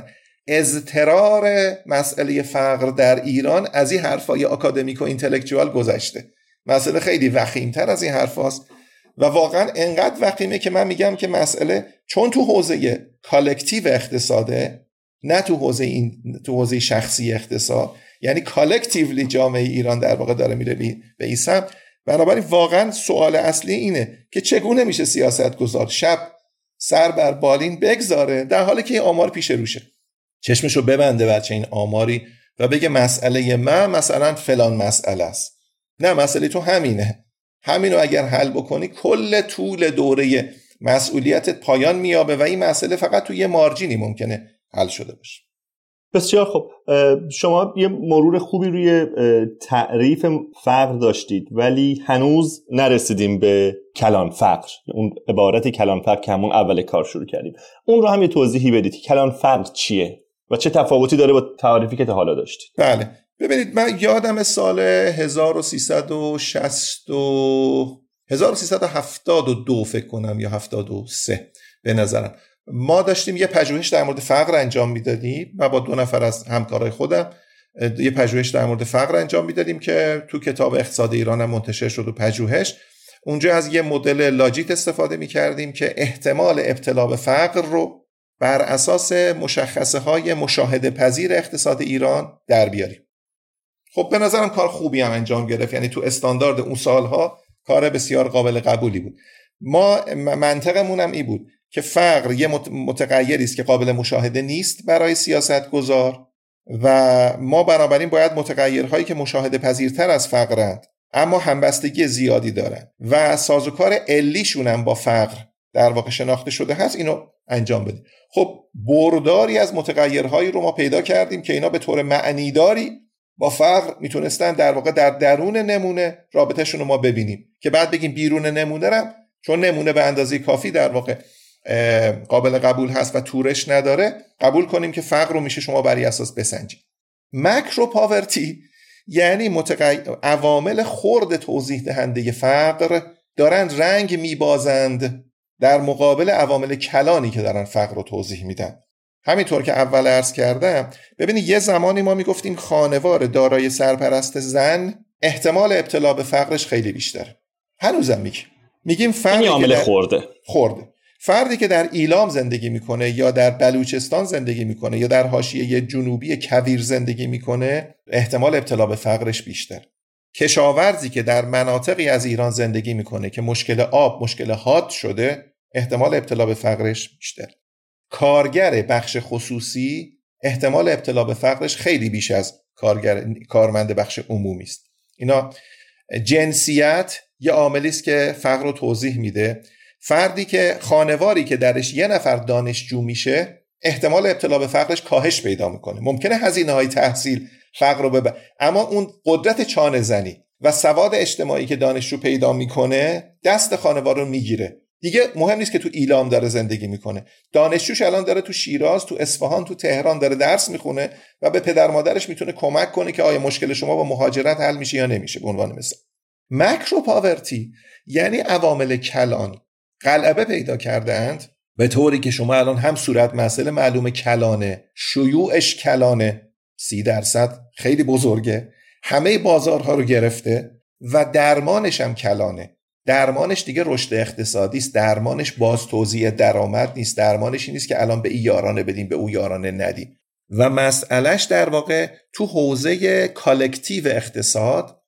اضطرار مسئله فقر در ایران از این حرفای آکادمیک و اینتלקچوال گذشته، مسئله خیلی وخیم‌تر از این حرفاست و واقعا انقدر وخیمه که من میگم که مسئله چون تو حوزه کالکتیو اقتصاده، نه تو حوزه این تو حوزه شخصی اقتصاد، یعنی کالکتیولی جامعه ایران در واقع داره میره به این سمت. بنابراین واقعا سوال اصلی اینه که چگونه میشه سیاستگزار شب سر بر بالین بگذاره در حالی که این آمار پیش روشه، چشمشو ببنده بر چنین آماری و بگه مسئله من مثلا فلان مسئله است. نه، مسئله تو همینه، همینو اگر حل بکنی کل طول دوره مسئولیتت پایان میابه و این مسئله فقط تو یه مارجینی ممکنه حل شده باشه. بسیار خب، شما یه مرور خوبی روی تعریف فقر داشتید ولی هنوز نرسیدیم به کلان فقر، اون عبارت کلان فقر که همون اول کار شروع کردیم. اون رو هم یه توضیحی بدید. کلان فقر چیه و چه تفاوتی داره با تعریفی که تا حالا داشتید؟ بله، ببینید من یادم سال هزار و سیصد و شصت و هزار و سیصد و هفتاد و دو فکر کنم یا هفتاد و سه به نظرم، ما داشتیم یه پژوهش در مورد فقر انجام میدادیم و با دو نفر از همکارای خودم یه پژوهش در مورد فقر انجام میدادیم که تو کتاب اقتصاد ایران هم منتشر شد. و پژوهش اونجا از یه مدل لاجیت استفاده میکردیم که احتمال ابتلا به فقر رو بر اساس مشخصه های مشاهده پذیر اقتصاد ایران در بیاریم. خب به نظرم کار خوبی هم انجام گرفت، یعنی تو استاندارد اون سالها کار بسیار قابل قبولی بود. ما منطقمون هم این بود که فقر یه متغیری است که قابل مشاهده نیست برای سیاستگزار و ما بنابراین باید متغیرهایی که مشاهده پذیرتر از فقرند اما همبستگی زیادی دارن و سازوکار علیشون هم با فقر در واقع شناخته شده هست اینو انجام بدیم. خب برداری از متغیرهایی رو ما پیدا کردیم که اینا به طور معنیداری با فقر میتونستن در واقع در درون نمونه رابطهشون رو ما ببینیم که بعد بگیم بیرون نمونه رم چون نمونه به اندازه کافی در واقع قابل قبول هست و تورش نداره قبول کنیم که فقر رو میشه شما بر اساس بسنجید. ماکرو پاورتی یعنی متغیر عوامل خرد توضیح دهنده فقر دارن رنگ میبازند در مقابل عوامل کلانی که دارن فقر رو توضیح میدن. همینطور که اول عرض کردم، ببینید یه زمانی ما میگفتیم خانوار دارای سرپرست زن احتمال ابتلا به فقرش خیلی بیشتره. هنوزم میگیم میگیم فردی عامل خورده خورده فردی که در ایلام زندگی میکنه یا در بلوچستان زندگی میکنه یا در حاشیه جنوبی کویر زندگی میکنه احتمال ابتلا به فقرش بیشتر. کشاورزی که در مناطقی از ایران زندگی میکنه که مشکل آب مشکل حاد شده احتمال ابتلا به فقرش بیشتر. کارگر بخش خصوصی احتمال ابتلا به فقرش خیلی بیش از کارگر کارمند بخش عمومی است. اینا جنسیت یه عاملی است که فقر رو توضیح میده. فردی که خانواری که درش یه نفر دانشجو میشه احتمال ابتلا به فقرش کاهش پیدا میکنه. ممکنه هزینه‌های تحصیل فقر رو ببره اما اون قدرت چانه زنی و سواد اجتماعی که دانشجو پیدا میکنه دست خانوار رو میگیره. دیگه مهم نیست که تو ایلام داره زندگی میکنه، دانشجوش الان داره تو شیراز، تو اصفهان، تو تهران داره درس میخونه و به پدر مادرش میتونه کمک کنه که آیا مشکل شما با مهاجرت حل میشه یا نمیشه. به عنوان مثال ماکرو پاورتی یعنی عوامل کلان غلبه پیدا کردند به طوری که شما الان هم صورت مسئله معلومه کلانه، شیوعش کلانه، سی درصد خیلی بزرگه، همه بازارها رو گرفته و درمانش هم کلانه. درمانش دیگه رشد اقتصادی است، درمانش باز توزیع درآمد نیست، درمانش این نیست که الان به این یارانه بدیم به اون یارانه ندیم. و مسئلهش در واقع تو حوزه کالکتیو اقتصاد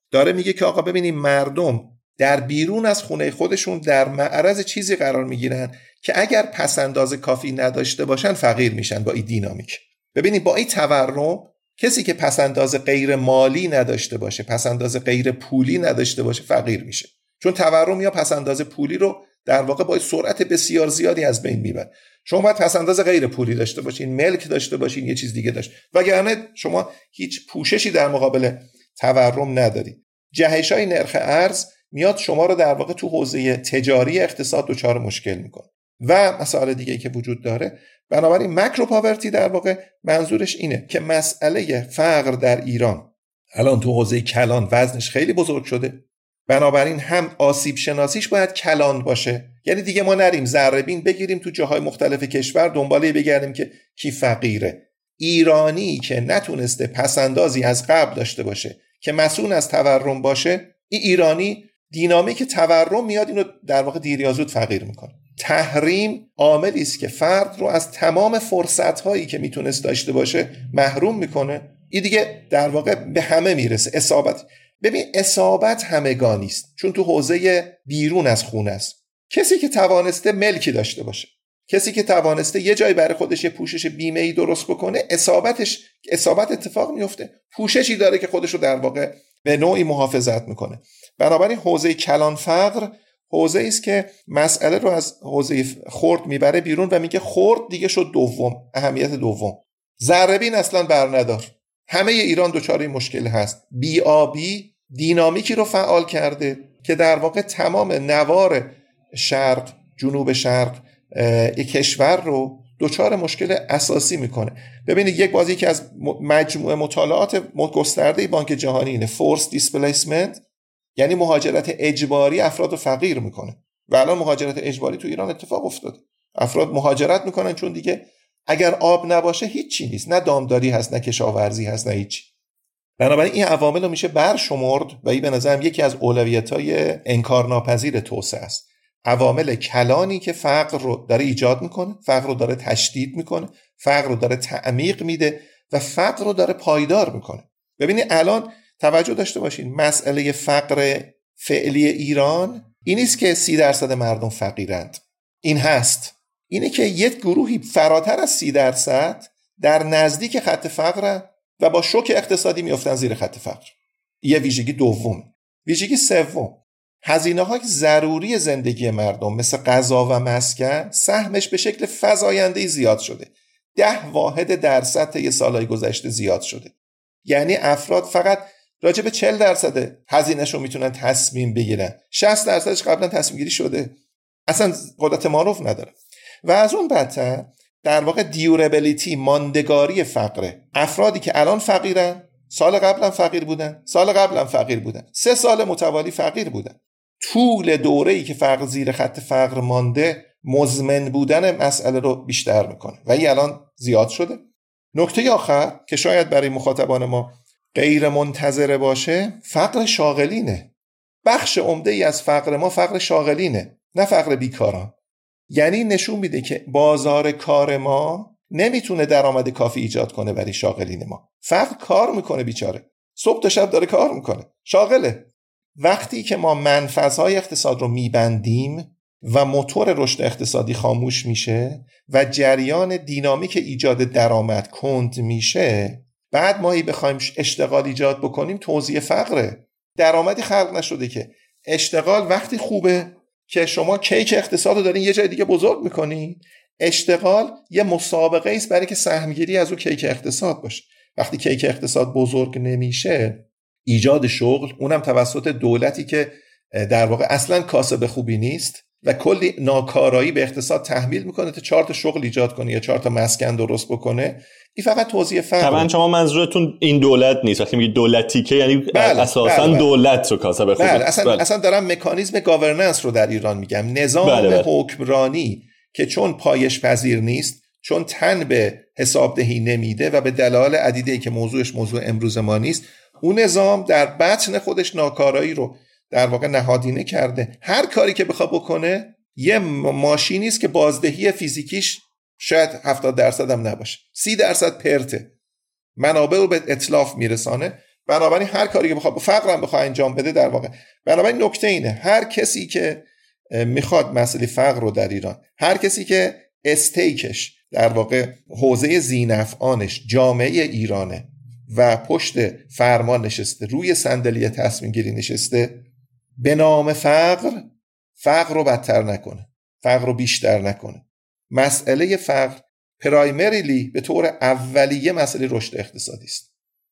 داره میگه که آقا ببینیم مردم در بیرون از خونه خودشون در معرض چیزی قرار میگیرن که اگر پسنداز کافی نداشته باشن فقیر میشن. با این دینامیک ببینید، با این تورم کسی که پسنداز غیر مالی نداشته باشه، پسنداز غیر پولی نداشته باشه، فقیر میشه. چون تورم یا پسنداز پولی رو در واقع با سرعت بسیار زیادی از بین میبره. شما باید پسنداز غیر پولی داشته باشین، ملک داشته باشین، یه چیز دیگه داشت، وگرنه شما هیچ پوششی در مقابل تورم ندارید. جهش‌های نرخ ارز میاد شما رو در واقع تو حوزه تجاری اقتصاد دچار مشکل میکنه و مسائل دیگه‌ای که وجود داره. بنابراین ماکرو پاورتی در واقع منظورش اینه که مسئله فقر در ایران الان تو حوزه کلان وزنش خیلی بزرگ شده، بنابراین هم آسیب شناسیش باید کلان باشه، یعنی دیگه ما نریم ذره‌بین بگیریم تو جاهای مختلف کشور دنباله بگردیم که کی فقیره. ایرانی که نتونسته پسندازی از قبل داشته باشه که مسئول از تورم باشه، این ایرانی دینامیک تورم میاد اینو در واقع دیر یا زود فقیر میکنه. تحریم عاملی است که فرد رو از تمام فرصت‌هایی که میتونست داشته باشه محروم میکنه. این دیگه در واقع به همه میرسه. اصابت، ببین اصابت همگانی است، چون تو حوزه بیرون از خونه است. کسی که توانسته ملکی داشته باشه، کسی که توانسته یه جایی برای خودش یه پوشش بیمه‌ای درست بکنه، اصابتش اصابت اتفاق میفته، پوششی داره که خودش رو در واقع به نوعی محافظت میکنه. بنابراین حوزه کلان فقر حوزه است که مسئله رو از حوزه خرد میبره بیرون و میگه خرد دیگه شد دوم، اهمیت دوم. ذره‌بین اصلا بر ندار. همه ایران دچار این مشکل هست. بی آبی دینامیکی رو فعال کرده که در واقع تمام نوار شرق، جنوب شرق یک کشور رو دچار مشکل اساسی میکنه. ببینید یک بازی که از مجموعه مطالعات گسترده بانک جهانی اینه، فورس دیسپلیسمنت، یعنی مهاجرت اجباری افراد رو فقیر میکنه و الان مهاجرت اجباری تو ایران اتفاق افتاده. افراد مهاجرت میکنن چون دیگه اگر آب نباشه هیچی نیست، نه دامداری هست، نه کشاورزی هست، نه هیچی. بنابراین این عوامل رو میشه برشمرد و این به نظرم یکی از اولویت‌های انکارناپذیر توسعه است. عوامل کلانی که فقر رو داره ایجاد میکنه، فقر رو داره تشدید میکنه، فقر رو داره تعمیق میده و فقر رو داره پایدار میکنه. ببینید الان توجه داشته باشین، مسئله فقر فعلی ایران این نیست که سی درصد مردم فقیرند، این هست اینه که یک گروهی فراتر از سی درصد در نزدیک خط فقر و با شوک اقتصادی میافتن زیر خط فقر. یه ویژگی دوم. ویژگی سوم، هزینه‌های ضروری زندگی مردم مثل غذا و مسکن سهمش به شکل فزاینده‌ای زیاد شده. ده واحد درصد طی سالهای گذشته زیاد شده. یعنی افراد فقط راجع به چهل درصد هزینه‌شو میتونن تصمیم بگیرن، شصت درصدش قبلا تصمیم گیری شده، اصلا قدرت معروف نداره. و از اون بدتر در واقع دیورابیلیتی، ماندگاری فقره. افرادی که الان فقیرن، سال قبلا فقیر بودن، سال قبلا فقیر بودن، سه سال متوالی فقیر بودن. طول دوره‌ای که فقر زیر خط فقر مانده مزمن بودن مسئله رو بیشتر میکنه و این الان زیاد شده. نکته آخر که شاید برای مخاطبان ما غیر منتظره باشه، فقر شاغلینه. بخش عمده‌ای از فقر ما فقر شاغلینه، نه فقر بیکاران. یعنی نشون میده که بازار کار ما نمیتونه درآمد کافی ایجاد کنه برای شاغلین ما. فقر کار میکنه بیچاره، صبح تا شب داره کار میکنه، شاغله. وقتی که ما منفذهای اقتصاد رو میبندیم و موتور رشد اقتصادی خاموش میشه و جریان دینامیک ایجاد درآمد کند میشه، بعد ما ای بخوایم اشتغال ایجاد بکنیم توزیع فقره. درآمدی خلق نشده که. اشتغال وقتی خوبه که شما کیک اقتصاد رو دارین یه جای دیگه بزرگ میکنین. اشتغال یه مسابقه است برای که سهمگیری از اون کیک اقتصاد باشه. وقتی کیک اقتصاد بزرگ نمیشه، ایجاد شغل، اونم توسط دولتی که در واقع اصلا کاسب خوبی نیست و کلی ناکارایی به اقتصاد تحمیل میکنه تا چهار تا شغل ایجاد کنه یا چهار تا مسکن درست بکنه، این فقط توزیع فقر. طبعا شما منظورتون این دولت نیست. وقتی میگید دولتی که یعنی بله، اساسا بله، بله. دولت رو کاسب خوبی. بله، اصلا بله. اصلا دارم مکانیزم گاورننس رو در ایران میگم. نظام بله، بله. حکمرانی که چون پایش پذیر نیست، چون تن به حسابدهی نمیده و به دلایل عدیده‌ای که موضوعش موضوع امروز ما نیست، اون نظام در بطن خودش ناکارایی رو در واقع نهادینه کرده. هر کاری که بخواد بکنه یه ماشینی است که بازدهی فیزیکیش شاید هفتاد درصد هم نباشه، سی درصد پرته، منابع رو به اتلاف میرسانه. بنابراین هر کاری که بخواد فقرم بخواد انجام بده در واقع. بنابراین نکته اینه هر کسی که میخواد مسئله فقر رو در ایران، هر کسی که استیکش در واقع حوزه ذینفعانش جامعه ایرانه و پشت فرمان نشسته، روی صندلی تصمیم گیری نشسته، به نام فقر فقر رو بدتر نکنه، فقر رو بیشتر نکنه. مسئله فقر پرایمریلی به طور اولیه مسئله رشد اقتصادی است،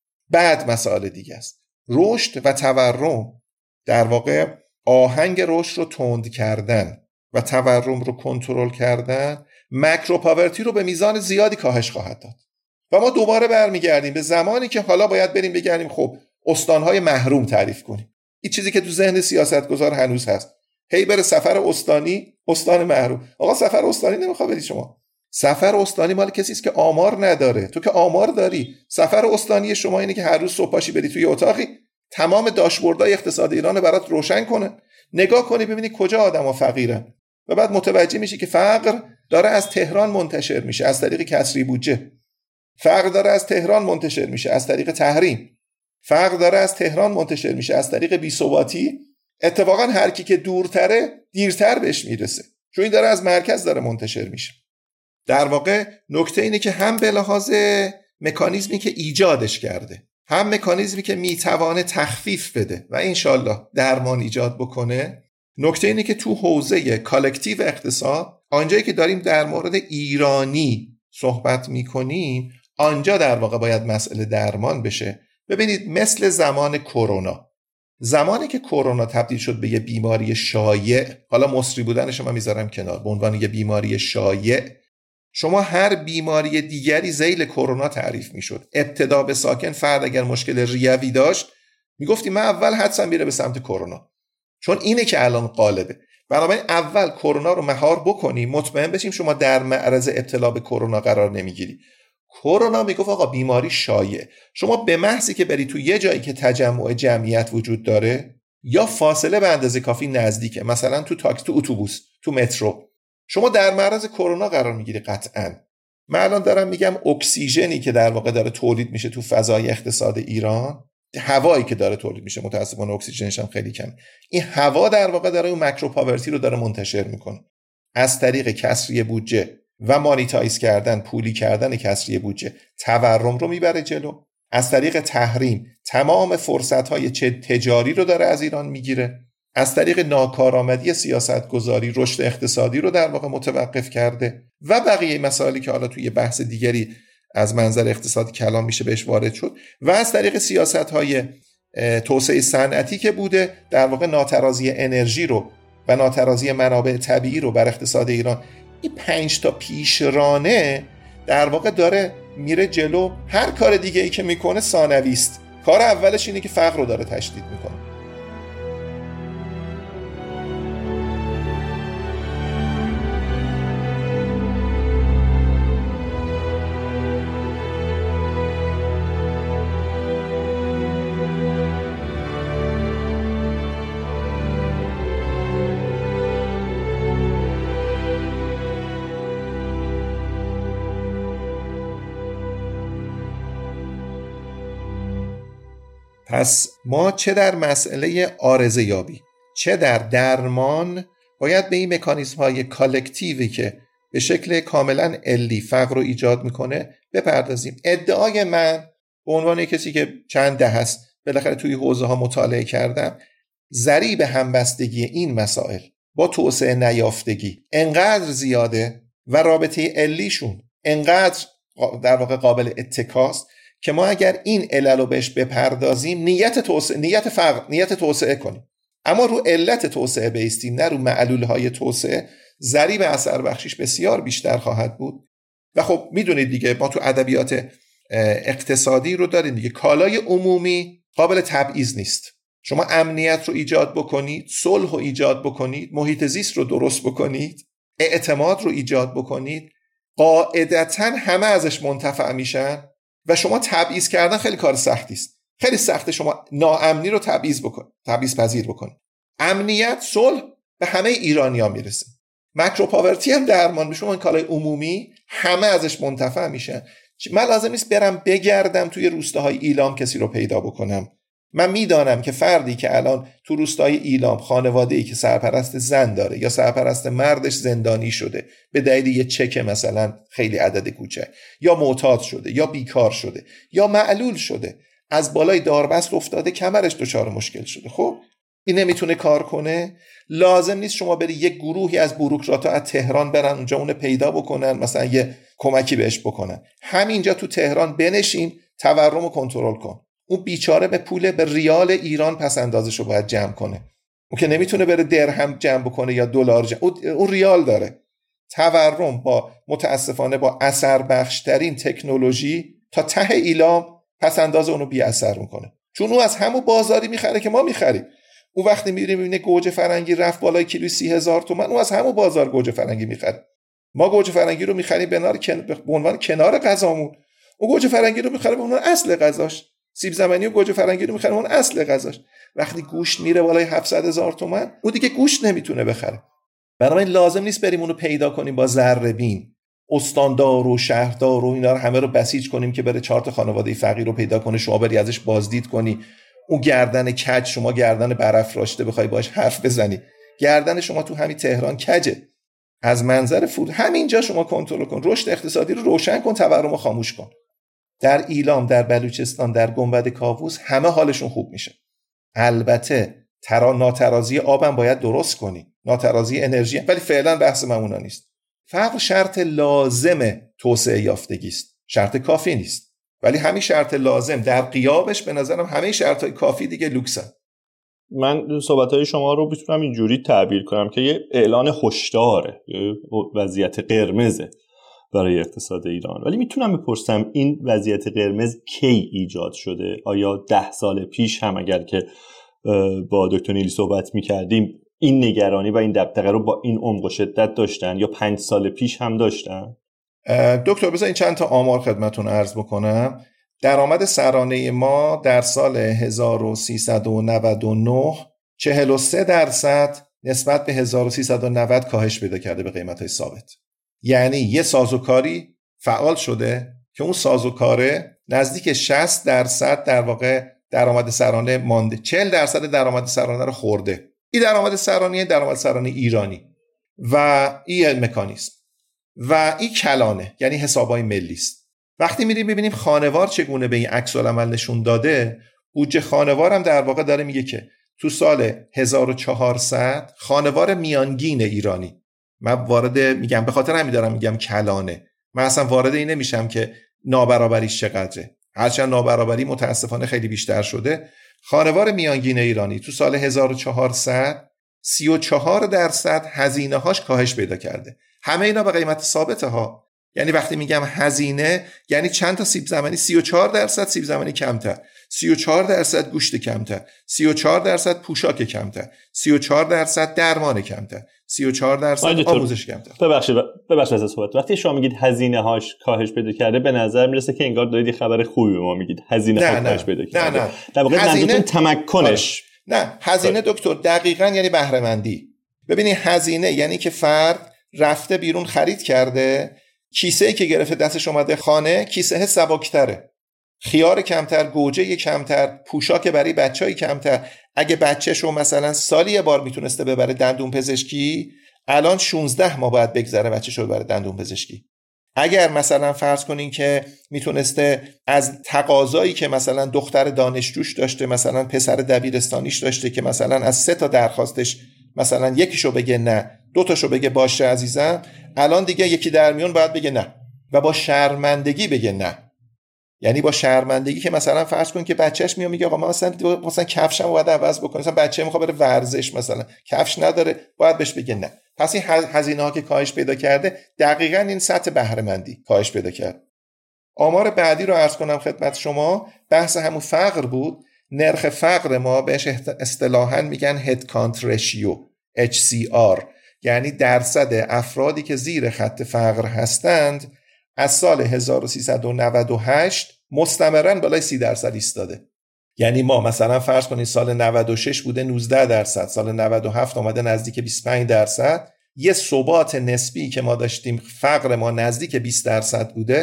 بعد مسائل دیگه است. رشد و تورم در واقع آهنگ رشد رو تند کردن و تورم رو کنترل کردن ماکرو پاورتی رو به میزان زیادی کاهش خواهد داد. و ما دوباره برمیگردیم به زمانی که حالا باید بریم بگردیم خب استانهای محروم تعریف کنیم. این چیزی که تو ذهن سیاستگزار هنوز هست، هی بره سفر استانی، استان محروم. آقا سفر استانی نمیخواد بدی شما. سفر استانی مال کسی است که آمار نداره. تو که آمار داری. سفر استانی شما اینه که هر روز صبح پاشی بری توی اتاقی تمام داشبوردهای اقتصاد ایران برات روشن کنه، نگاه کنی ببینی کجا آدم‌ها فقیرن و بعد متوجه میشی که فقر داره از تهران منتشر میشه از طریق کسری بودجه. فقر داره از تهران منتشر میشه از طریق تحریم. فقر داره از تهران منتشر میشه از طریق بی‌ثباتی. اتفاقا هر کی که دورتره دیرتر بهش میرسه، چون این داره از مرکز داره منتشر میشه. در واقع نکته اینه که هم به لحاظ مکانیزمی که ایجادش کرده، هم مکانیزمی که میتوانه تخفیف بده و انشالله درمان ایجاد بکنه. نکته اینه که تو حوزه کالکتیو اقتصاد، آنجایی که داریم در مورد ایرانی صحبت میکنیم، آنجا در واقع باید مسئله درمان بشه. ببینید مثل زمان کرونا، زمانی که کرونا تبدیل شد به یه بیماری شایع، حالا مصری بودنش من میذارم کنار، به عنوان یه بیماری شایع، شما هر بیماری دیگری ذیل کرونا تعریف میشد. ابتدا به ساکن فرد اگر مشکل ریوی داشت میگفتی من اول حدسم میره به سمت کرونا، چون اینه که الان غالبه. بنابراین اول کرونا رو مهار بکنیم، مطمئن بشیم شما در معرض ابتلا به کرونا قرار نمیگیری. کرونا میگفت آقا بیماری شایع، شما به محضی که بری تو یه جایی که تجمع جمعیت وجود داره یا فاصله به اندازه کافی نزدیکه، مثلا تو تاکسی، تو اتوبوس، تو مترو، شما در معرض کرونا قرار میگیری قطعاً. من الان دارم میگم اکسیژنی که در واقع داره تولید میشه تو فضای اقتصاد ایران، هوایی که داره تولید میشه، متاسفانه اکسیژنش هم خیلی کمه، این هوا در واقع داره اون ماکرو پاورتی رو داره منتشر میکنه از طریق کسری بودجه و مانیتایز کردن، پولی کردن کسری بودجه، تورم رو میبره جلو. از طریق تحریم تمام فرصت‌های تجاری رو داره از ایران میگیره. از طریق ناکارآمدی سیاستگذاری رشد اقتصادی رو در واقع متوقف کرده و بقیه مسائلی که حالا توی بحث دیگری از منظر اقتصادی کلام میشه بهش وارد شد. و از طریق سیاست‌های توسعه صنعتی که بوده، در واقع ناترازی انرژی رو و ناترازی منابع طبیعی رو بر اقتصاد ایران. این پنج تا پیشرانه در واقع داره میره جلو. هر کار دیگه ای که میکنه ثانوی است. کار اولش اینه که فقر رو داره تشدید میکنه. پس ما چه در مسئله عارضه یابی چه در درمان باید به این مکانیزم های کالکتیوی که به شکل کاملا علی فقر رو ایجاد میکنه بپردازیم. ادعای من به عنوان کسی که چند ده هست بالاخره توی حوزه ها مطالعه کردم، ضریب همبستگی این مسائل با توسعه نیافتگی انقدر زیاده و رابطه علیشون انقدر در واقع قابل اتکاست که ما اگر این علل رو بهش بپردازیم، نیت توسعه، نیت فقر، نیت توسعه کنیم، اما رو علت توسعه بیستیم نه رو معلولهای توسعه، ضریب اثر بخشیش بسیار بیشتر خواهد بود. و خب میدونید دیگه ما تو ادبیات اقتصادی رو داریم دیگه، کالای عمومی قابل تبعیض نیست. شما امنیت رو ایجاد بکنید، صلح رو ایجاد بکنید، محیط زیست رو درست بکنید، اعتماد رو ایجاد بکنید، قاعدتاً همه ازش منتفع میشن. و شما تبعیض کردن خیلی کار سختی است. خیلی سخته شما ناامنی رو تبعیض بکن، تبعیض پذیر بکن. امنیت، صلح به همه ایرانی‌ها میرسه. ماکرو پاورتی هم درمان به شما این کالای عمومی همه ازش منتفع میشن. من لازم نیست برم بگردم توی روستاهای ایلام کسی رو پیدا بکنم. من میدانم که فردی که الان تو روستای ایلام خانواده‌ای که سرپرست زن داره یا سرپرست مردش زندانی شده به دلیل یه چک مثلا خیلی عدد کوچک، یا معتاد شده یا بیکار شده یا معلول شده، از بالای داربست افتاده، کمرش دچار مشکل شده، خب این نمیتونه کار کنه. لازم نیست شما بری یک گروهی از بوروکرات‌ها از تهران برن اونجا اون پیدا بکنن، مثلا یه کمکی بهش بکنن. همینجا تو تهران بنشین، تورم رو کنترل کن. اون بیچاره به پول به ریال ایران پس اندازشو باید جمع کنه. اون که نمیتونه بره درهم جمع بکنه یا دلار جمع، اون ریال داره. تورم با متاسفانه با اثر بخشترین تکنولوژی تا ته ایلام پس انداز اونو بی اثر میکنه، چون اون از همون بازاری میخره که ما میخریم. اون وقتی میبینیم میبینه گوجه فرنگی رفت بالای کیلوی سی هزار تومان، اون از همون بازار گوجه فرنگی میخره. ما گوجه فرنگی رو میخریم به نار کن... به عنوان کنار غذامون، اون گوجه فرنگی رو میخره به عنوان اصل غذاش. سیب زمینی و گوجه فرنگی رو میخره به عنوان اصل غذاش. وقتی گوشت میره بالای هفتصد هزار تومان، اون دیگه گوشت نمیتونه بخره. بنابراین لازم نیست بریم اونو پیدا کنیم با ذره بین، استاندار و شهردار و اینا رو همه رو بسیج کنیم که بره چهار تا خانواده فقیر رو پیدا کنه، شما بری ازش بازدید کنی. اون گردن کج، شما گردن برافراشته بخوای باش حرف بزنی، گردن شما تو همین تهران کجه. از منظر فود همینجا شما کنترل کن، رشد اقتصادی رو روشن کن، تورم رو خاموش کن. در ایلام، در بلوچستان، در گنبد کاووس همه حالشون خوب میشه. البته ترا ناترازی آبم باید درست کنی، ناترازی انرژی، ولی فعلا بحث من اونا نیست. فقر شرط لازم توسعه یافتگی است، شرط کافی نیست، ولی همین شرط لازم در غیابش به نظرم همه شرط‌های کافی دیگه لوکسن. من صحبت‌های شما رو میتونم اینجوری تعبیر کنم که یه اعلان هشداره، وضعیت قرمزه برای اقتصاد ایران. ولی میتونم بپرسم این وضعیت قرمز کی ایجاد شده؟ آیا ده سال پیش هم اگر که با دکتر نیلی صحبت میکردیم این نگرانی و این دغدغه رو با این عمق و شدت داشتن، یا پنج سال پیش هم داشتن؟ دکتر بذار این چند تا آمار خدمتون عرض بکنم. درآمد سرانه ما در سال هزار و سیصد و نود و نه چهل و سه درصد نسبت به هزار و سیصد و نود کاهش پیدا کرده به قیمت‌های ثابت. یعنی یه سازوکاری فعال شده که اون سازوکاره نزدیک شصت درصد در واقع درآمد سرانه مانده، چهل درصد درآمد سرانه رو خورده. این درآمد سرانه درآمد سرانه ایرانی و این مکانیزم و این کلانه، یعنی حسابای ملی است. وقتی میریم ببینیم خانوار چگونه به این عکس العمل نشون داده، بودجه خانوار هم در واقع داره میگه که تو سال هزار و چهارصد خانوار میانگین ایرانی، من وارد میگم به خاطر همین دارم میگم کلانه، من اصلا وارد این نمیشم که نابرابریش چقدره، هرچند نابرابری متاسفانه خیلی بیشتر شده. خانوار میانگین ایرانی تو سال هزار و چهارصد سی و چهار درصد هزینه هاش کاهش پیدا کرده. همه اینا به قیمت ثابته ها. یعنی وقتی میگم هزینه یعنی چند تا سیب زمینی، سی و چهار درصد سیب زمینی کمتر، سی و چهار درصد گوشت کمتر، سی و چهار درصد پوشاک کمتر، سی و چهار درصد درمان کمتر، سی و چهار درصد آموزش کمتر. ببخشید ببخشید از صحبت. وقتی شما میگید هزینه هاش کاهش پیدا کرده، به نظر میرسه که انگار دارید خبر خوبی به ما میگید. هزینه ها کاهش پیدا کرده. نه نه. در واقع منظورتون تمکنش. نه، هزینه دکتر دقیقاً یعنی بهره مندی. ببینید هزینه یعنی که فرد رفته بیرون خرید کرده، کیسه‌ای که گرفته دستش اومده خانه، کیسه سبک‌تره، خیار کمتر، گوجه کمتر، پوشاک برای بچه‌ای کمتر. اگه بچه‌شو مثلا سالی یه بار میتونسته ببره دندون پزشکی، الان شانزده ماه باید بگذره بچه‌شو ببره دندون پزشکی. اگر مثلا فرض کنین که میتونسته از تقاضایی که مثلا دختر دانشجوش داشته، مثلا پسر دبیرستانیش داشته که مثلا از سه تا درخواستش مثلا یکیشو بگه نه، دو تاشو بگه باشه عزیزم، الان دیگه یکی در میون باید بگه نه و با شرمندگی بگه نه. یعنی با شرمندگی که مثلا فرض کن که بچهش میاد میگه آقا من مثلا مثلا کفشم باید عوض بکنم، مثلا بچه میخواد بره ورزش، مثلا کفش نداره، باید بهش بگه نه. پس این هزینه ها که کاهش پیدا کرده، دقیقاً این سطح بهره مندی کاهش پیدا کرد. آمار بعدی رو عرض کنم خدمت شما، بحث همون فقر بود. نرخ فقر ما بهش اصطلاحاً میگن هد کانت رشیو، اچ سی آر، یعنی درصد افرادی که زیر خط فقر هستند از سال هزار و سیصد و نود و هشت مستمراً بالای سی درصد ایستاده. یعنی ما مثلا فرض کنید سال نود و شش بوده نوزده درصد، سال نود و هفت اومده نزدیک بیست و پنج درصد. یه ثبات نسبی که ما داشتیم، فقر ما نزدیک بیست درصد بوده،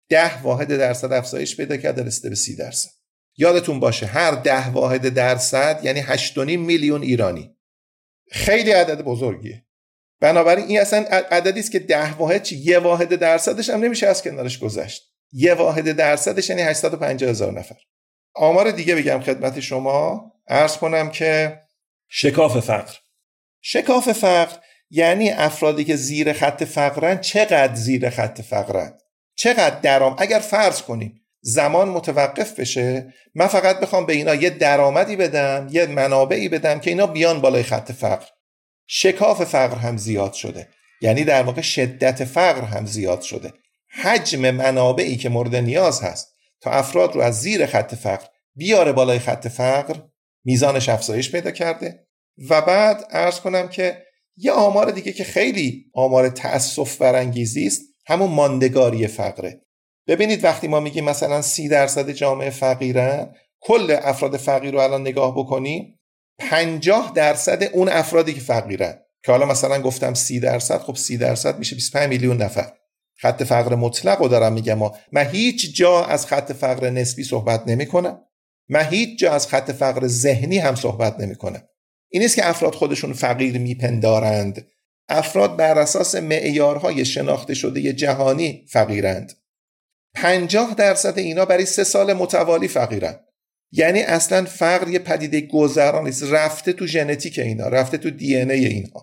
ده واحد درصد افزایش پیدا کرده رسیده به سی درصد. یادتون باشه هر ده واحد درصد یعنی هشت و نیم میلیون ایرانی. خیلی عدد بزرگیه. بنابراین این اصلا عددی است که ده واحد چی؟ یه واحد درصدش هم نمیشه از کنارش گذشت. یه واحد درصدش یعنی هشتصد و پنجاه هزار نفر. آمار دیگه بگم خدمت شما، عرض کنم که شکاف فقر. شکاف فقر یعنی افرادی که زیر خط فقرن چقدر زیر خط فقرن، چقدر درام. اگر فرض کنیم زمان متوقف بشه، من فقط بخوام به اینا یه درآمدی بدم، یه منابعی بدم که اینا بیان بالای خط فقر، شکاف فقر هم زیاد شده، یعنی در واقع شدت فقر هم زیاد شده. حجم منابعی که مورد نیاز هست تا افراد رو از زیر خط فقر بیاره بالای خط فقر، میزانش افزایش پیدا کرده. و بعد عرض کنم که یه آمار دیگه که خیلی آمار تأسف برانگیزی است، همون ماندگاری فقره. ببینید وقتی ما میگیم مثلا سی درصد جامعه فقیرن، کل افراد فقیر رو الان نگاه بکنیم، پنجاه درصد اون افرادی که فقیرن، که حالا مثلا گفتم سی درصد، خب سی درصد میشه بیست و پنج میلیون نفر. خط فقر مطلق رو دارم میگم، ما من هیچ جا از خط فقر نسبی صحبت نمی کنم، من هیچ جا از خط فقر ذهنی هم صحبت نمی کنم. این نیست که افراد خودشون فقیر میپندارند، افراد بر اساس معیارهای شناخته شده جهانی فقیرند. پنجاه درصد اینا برای سه سال متوالی فقیرند. یعنی اصلا فقر یه پدیده گذرا نیست، رفته تو ژنتیک اینا، رفته تو دی ان ای اینها.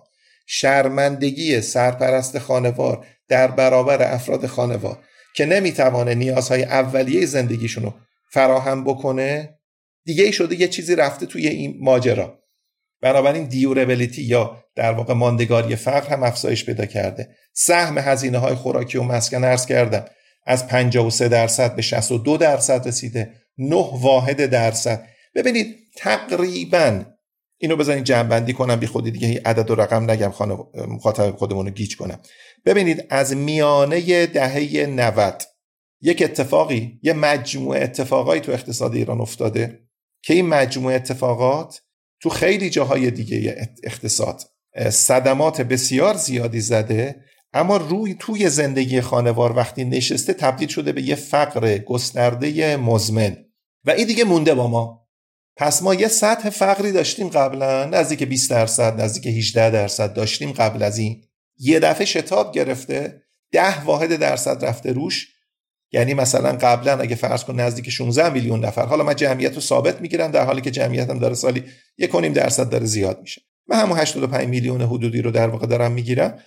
شرمندگی سرپرست خانوار در برابر افراد خانوار که نمیتوانه نیازهای اولیه زندگیشونو فراهم بکنه، دیگه ای شده یه چیزی رفته توی این ماجرا. بنابراین دیوربیلیتی یا در واقع ماندگاری فقر هم افزایش پیدا کرده. سهم هزینه‌های خوراکی و مسکن عرض کردم از پنجاه و سه درصد به شصت و دو درصد رسیده، نه واحد درصد. ببینید تقریباً اینو بزنید جمع‌بندی کنم، بی خودی دیگه عدد و رقم نگم، خانم مخاطب خودمون رو گیج کنم. ببینید از میانه دهه نود یک اتفاقی، یه مجموعه اتفاقایی تو اقتصاد ایران افتاده که این مجموعه اتفاقات تو خیلی جاهای دیگه اقتصاد صدمات بسیار زیادی زده، اما روی توی زندگی خانوار وقتی نشسته تبدیل شده به یه فقر گسترده مزمن و این دیگه مونده با ما. پس ما یه سطح فقری داشتیم قبلا نزدیک بیست درصد، نزدیک هجده درصد داشتیم قبل از این، یه دفعه شتاب گرفته، ده واحد درصد رفته روش. یعنی مثلا قبلا اگه فرض کن نزدیک شانزده میلیون نفر، حالا من جمعیت رو ثابت میگیرم در حالی که جمعیتم داره سالی یک و نیم درصد داره زیاد میشه، من همون هشتاد و پنج میلیون حدودی رو در واقع دارم میگیرم.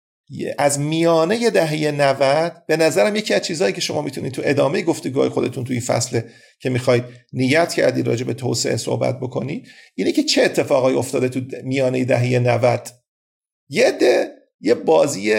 از میانه دهه نود به نظرم یکی از چیزهایی که شما میتونید تو ادامه گفتگوهای خودتون تو این فصل که میخواید نیت کردید راجع به توسعه صحبت بکنید، اینه که چه اتفاقایی افتاده تو میانه دهه نود. یه ده یه بازی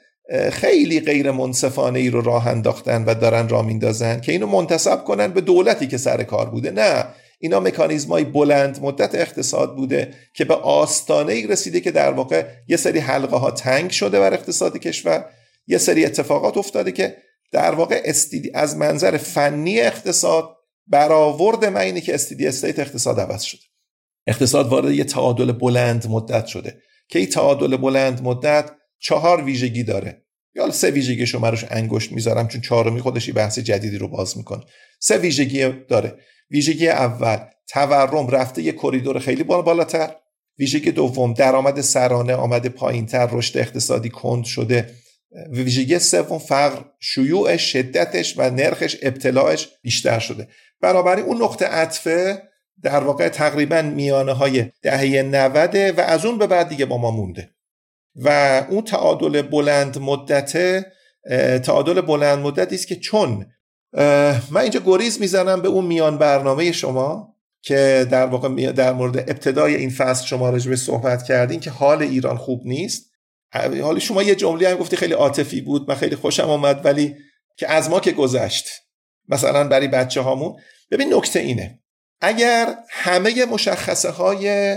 خیلی غیر منصفانه ای رو راه انداختن و دارن راه میندازن که اینو منتسب کنن به دولتی که سر کار بوده. نه، اینا مکانیزمای بلند مدت اقتصاد بوده که به آستانه ای رسیده که در واقع یه سری حلقه ها تنگ شده بر اقتصاد کشور، یه سری اتفاقات افتاده که در واقع استیدی از منظر فنی اقتصاد برآورد من اینه که استیدی استیت اقتصاد عوض شده. اقتصاد وارد یه تعادل بلند مدت شده که این تعادل بلند مدت چهار ویژگی داره. یا سه ویژگی شما روش انگشت میذارم چون چهارمی خودش یه بحث جدیدی رو باز میکنه. سه ویژگی داره. ویژگی اول تورم رفته یه کریدور خیلی بالا بالاتر. ویژگی دوم درآمد سرانه آمده پایینتر، رشد اقتصادی کند شده. ویژگی سوم فقر شیوع شدتش و نرخش ابتلاعش بیشتر شده. بنابراین اون نقطه عطفه در واقع تقریبا میانه های دهه نود و از اون به بعد دیگه با ما مونده و اون تعادل بلند مدته تعادل بلند مدتی است که چون من اینجا گریز میزنم به اون میان برنامه شما که در واقع در مورد ابتدای این فصل شما راجع به صحبت کردین که حال ایران خوب نیست. حالا شما یه جمله هم گفتی خیلی عاطفی بود، من خیلی خوشم اومد، ولی که از ما که گذشت مثلا برای بچه هامون. ببین نکته اینه، اگر همه مشخصه های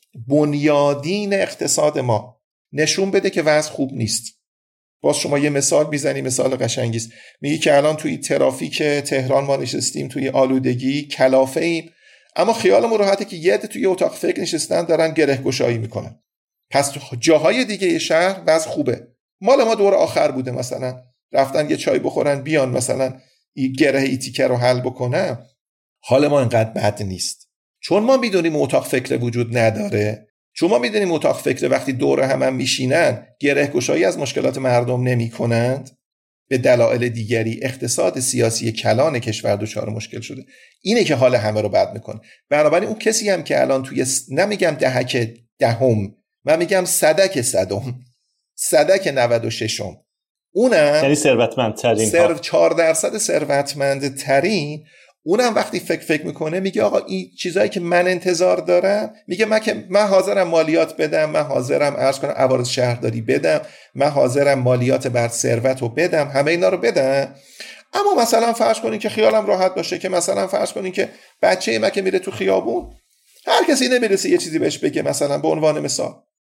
بنیادین اقتصاد ما نشون بده که وضع خوب نیست، باز شما یه مثال میزنی، مثال قشنگی است، میگی که الان توی ترافیک تهران ما نشستیم توی آلودگی کلافه ایم، اما خیالمون راحته که یه عده توی اتاق فکر نشستن دارن گره گشایی میکنن. پس تو جاهای دیگه شهر وضع خوبه، مال ما دور آخر بوده مثلا رفتن یه چای بخورن بیان مثلا این گره ای تیکه رو حل بکنن، حال ما اینقدر بد نیست. چون ما میدونیم اتاق فکر وجود نداره، چون ما میدونیم اتاق فکر وقتی دور هم هم میشینن گره گشایی از مشکلات مردم نمی کنند، به دلایل دیگری اقتصاد سیاسی کلان کشور دچار مشکل شده، اینه که حال همه رو بد میکنه. بنابراین اون کسی هم که الان توی نمیگم دهک دهم، من میگم صدک صدم، صدک نود و ششم، اونم یعنی ثروتمندترین سر چهار درصد ثروتمندترین، اونم وقتی فکر فکر میکنه میگه آقا این چیزایی که من انتظار دارم، میگه من که من حاضرم مالیات بدم، من حاضرم عرض کنم عوارض شهرداری بدم، من حاضرم مالیات بر ثروت رو بدم، همه اینا رو بدم، اما مثلا فرض کنین که خیالم راحت باشه که مثلا فرض کنین که بچه من که میره تو خیابون هر کسی نمیرسه یه چیزی بهش بگه، مثلا به عنوان مثال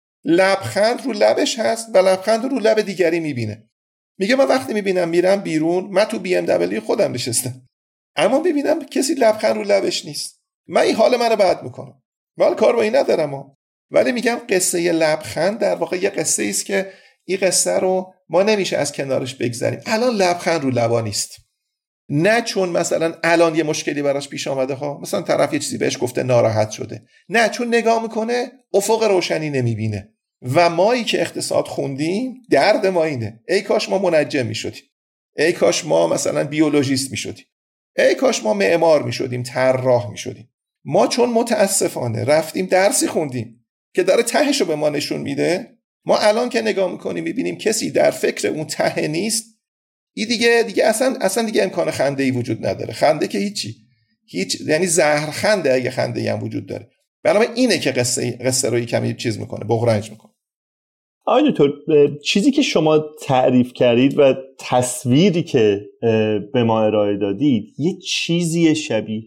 لبخند رو لبش هست و لبخند رو لب دیگری میبینه. میگه من وقتی میبینم میرم بیرون، من تو بی ام دبلیو خودم نشستم اما ببینم کسی لبخند رو لبش نیست، من این حال منو بد میکنم. من کار با این ندارم ها. ولی میگم قصه لبخند در واقع یه قصه ایست که این قصه رو ما نمیشه از کنارش بگذاریم. الان لبخند رو لبا نیست، نه چون مثلا الان یه مشکلی براش پیش آمده ها، مثلا طرف یه چیزی بهش گفته ناراحت شده، نه چون نگاه میکنه افق روشنی نمیبینه. و مایی که اقتصاد خوندیم درد ما اینه، ای کاش ما منجم میشدیم، ای کاش ما مثلا بیولوژیست میشدیم، ای کاش ما معمار میشدیم، طراح میشدیم. ما چون متاسفانه رفتیم درسی خوندیم که داره تهشو به ما نشون میده، ما الان که نگاه میکنیم میبینیم کسی در فکر اون ته نیست، این دیگه دیگه اصلا اصلا دیگه امکان خنده ای وجود نداره. خنده که هیچی، هیچ، یعنی زهر خنده اگه خنده ای هم وجود داره. بنابراین اینه که قصه قصه رو کمی چیز میکنه، بغرنج میکنه. آقای دکتر، چیزی که شما تعریف کردید و تصویری که به ما ارائه دادید یه چیزی شبیه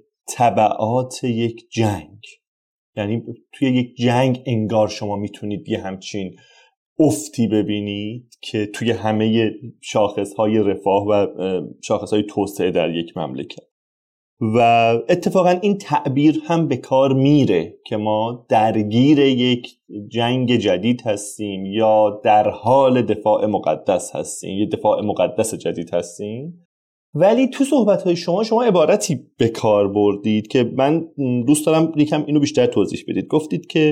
تبعات یک جنگ، یعنی توی یک جنگ انگار شما میتونید یه همچین افتی ببینید که توی همه شاخصهای رفاه و شاخصهای توسعه در یک مملکت. و اتفاقا این تعبیر هم به کار میره که ما درگیر یک جنگ جدید هستیم یا در حال دفاع مقدس هستیم، یه دفاع مقدس جدید هستیم. ولی تو صحبت‌های شما شما عبارتی به کار بردید که من دوست دارم یکم اینو بیشتر توضیح بدید. گفتید که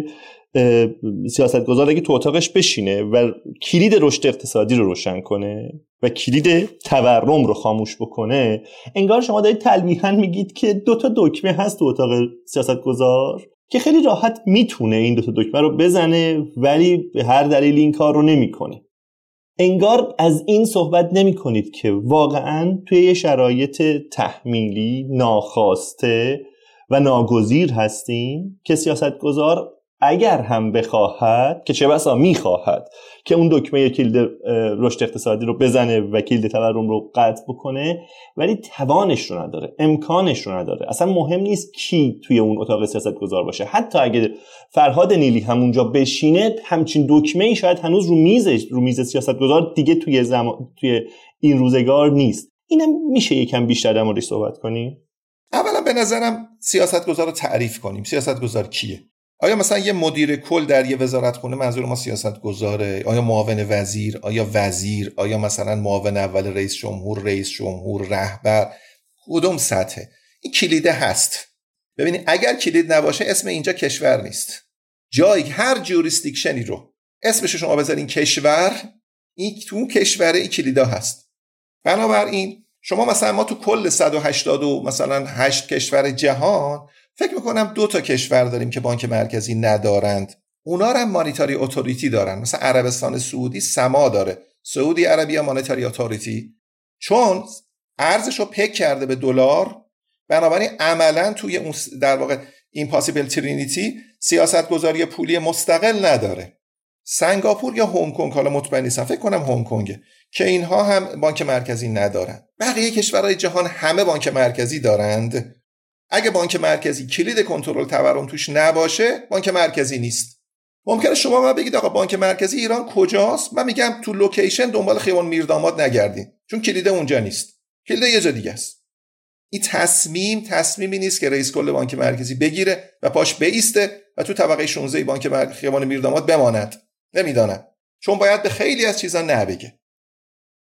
سیاستگزار اگه تو اتاقش بشینه و کلید رشد اقتصادی رو روشن کنه و کلید تورم رو خاموش بکنه، انگار شما دارید تلویحاً میگید که دو تا دکمه هست تو اتاق سیاستگزار که خیلی راحت میتونه این دو تا دکمه رو بزنه ولی به هر دلیل این کار رو نمیکنه. انگار از این صحبت نمی کنید که واقعاً توی یه شرایط تحمیلی ناخواسته و ناگزیر هستیم که سیاستگزار اگر هم بخواهد، که چه بسا میخواهد، که اون دکمه کلید رشد اقتصادی رو بزنه و کلید تورم رو قطع بکنه، ولی توانش رو نداره، امکانش رو نداره. اصلا مهم نیست کی توی اون اتاق سیاستگزار باشه، حتی اگه فرهاد نیلی همونجا بشینه، همچین دکمه‌ای شاید هنوز رو میزش رو میز سیاستگزار دیگه توی زمان توی این روزگار نیست. اینم میشه یکم بیشتر در موردش صحبت کنیم. اولا به نظرم سیاستگزار رو تعریف کنیم. سیاستگزار کیه؟ آیا مثلا یه مدیر کل در یه وزارتخونه منظور ما سیاستگزاره؟ آیا معاون وزیر؟ آیا وزیر؟ آیا مثلا معاون اول رئیس جمهور، رئیس جمهور، رهبر؟ کدوم سطحه؟ این کلیده هست. ببینید اگر کلید نباشه اسم اینجا کشور نیست. جایی هر جوریسدیکشنی رو اسمش شما بذارین کشور، این تو اون کشوره این کلیدا هست. بنابراین شما مثلا ما تو کل صد و هشتاد و مثلا هشت کشور جهان فکر میکنم دو تا کشور داریم که بانک مرکزی ندارند. اونا هم مانیتاری اتوریتی دارن. مثلا عربستان سعودی سما داره، سعودی عربیه مانیتاری اتوریتی، چون ارزش رو پک کرده به دلار. بنابراین عملا توی اون در واقع ایمپاسیبل ترینیتی سیاست گذاری پولی مستقل نداره. سنگاپور یا هنگ کنگ، حالا مطمئن نیستم، فکر کنم هنگ کنگه، که اینها هم بانک مرکزی ندارن. بقیه کشورهای جهان همه بانک مرکزی دارند. اگه بانک مرکزی کلید کنترل تورم توش نباشه، بانک مرکزی نیست. ممکنه شما ما بگید آقا بانک مرکزی ایران کجاست؟ من میگم تو لوکیشن دنبال خیابان میرداماد نگردین، چون کلید اونجا نیست، کلید یه جا دیگه است. این تصمیم تصمیمی نیست که رئیس کل بانک مرکزی بگیره و پاش بیسته و تو طبقه شانزده بانک مرکزی خیابان میرداماد بماند. نمیداند، چون باید به خیلی از چیزا نبگه.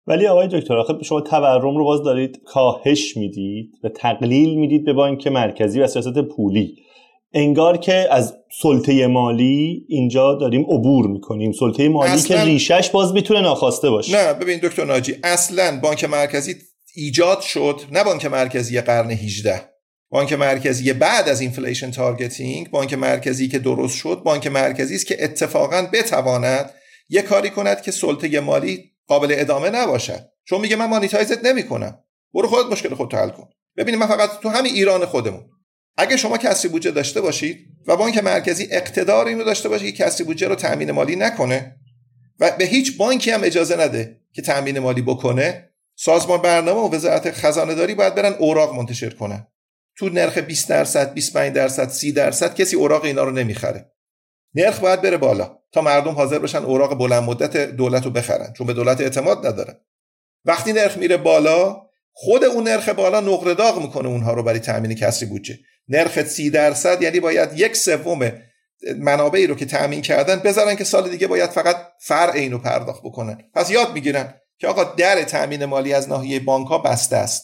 ولی آقای دکتر آخه شما تورم رو باز دارید کاهش میدید و تقلیل میدید به بانک مرکزی و سیاست پولی، انگار که از سلطه مالی اینجا داریم عبور میکنیم، سلطه مالی اصلاً... که ریشش باز میتونه ناخواسته باشه. نه ببین دکتر ناجی، اصلا بانک مرکزی ایجاد شد، نه بانک مرکزی قرن هجده، بانک مرکزی بعد از اینفلیشن تارگتینگ، بانک مرکزی که درست شد بانک مرکزی است که اتفاقاً بتواند یه کاری کند که سلطه مالی قابل ادامه نباشد، چون میگه من مانیتایزت نمیکنم، برو خودت مشکل خودت حل کن. ببینید من فقط تو همین ایران خودمون، اگه شما کسری بودجه داشته باشید و بانک مرکزی اقتدار اینو داشته باشه که کسری بودجه رو تامین مالی نکنه و به هیچ بانکی هم اجازه نده که تامین مالی بکنه، سازمان برنامه و وزارت خزانه داری باید برن اوراق منتشر کنن تو نرخ بیست درصد، بیست و پنج درصد، سی درصد. کسی اوراق اینا رو نمیخره. نرخ باید بره بالا تا مردم حاضر باشن اوراق بلند مدت دولت رو بخرن، چون به دولت اعتماد ندارن. وقتی نرخ میره بالا، خود اون نرخ بالا نقره داغ میکنه اونها رو برای تامین کسری بودجه. نرخ سی درصد یعنی باید یک سوم منابعی رو که تامین کردن بذارن که سال دیگه باید فقط فرع اینو پرداخت بکنن. پس یاد میگیرن که آقا در تامین مالی از ناحیه بانک‌ها بسته است.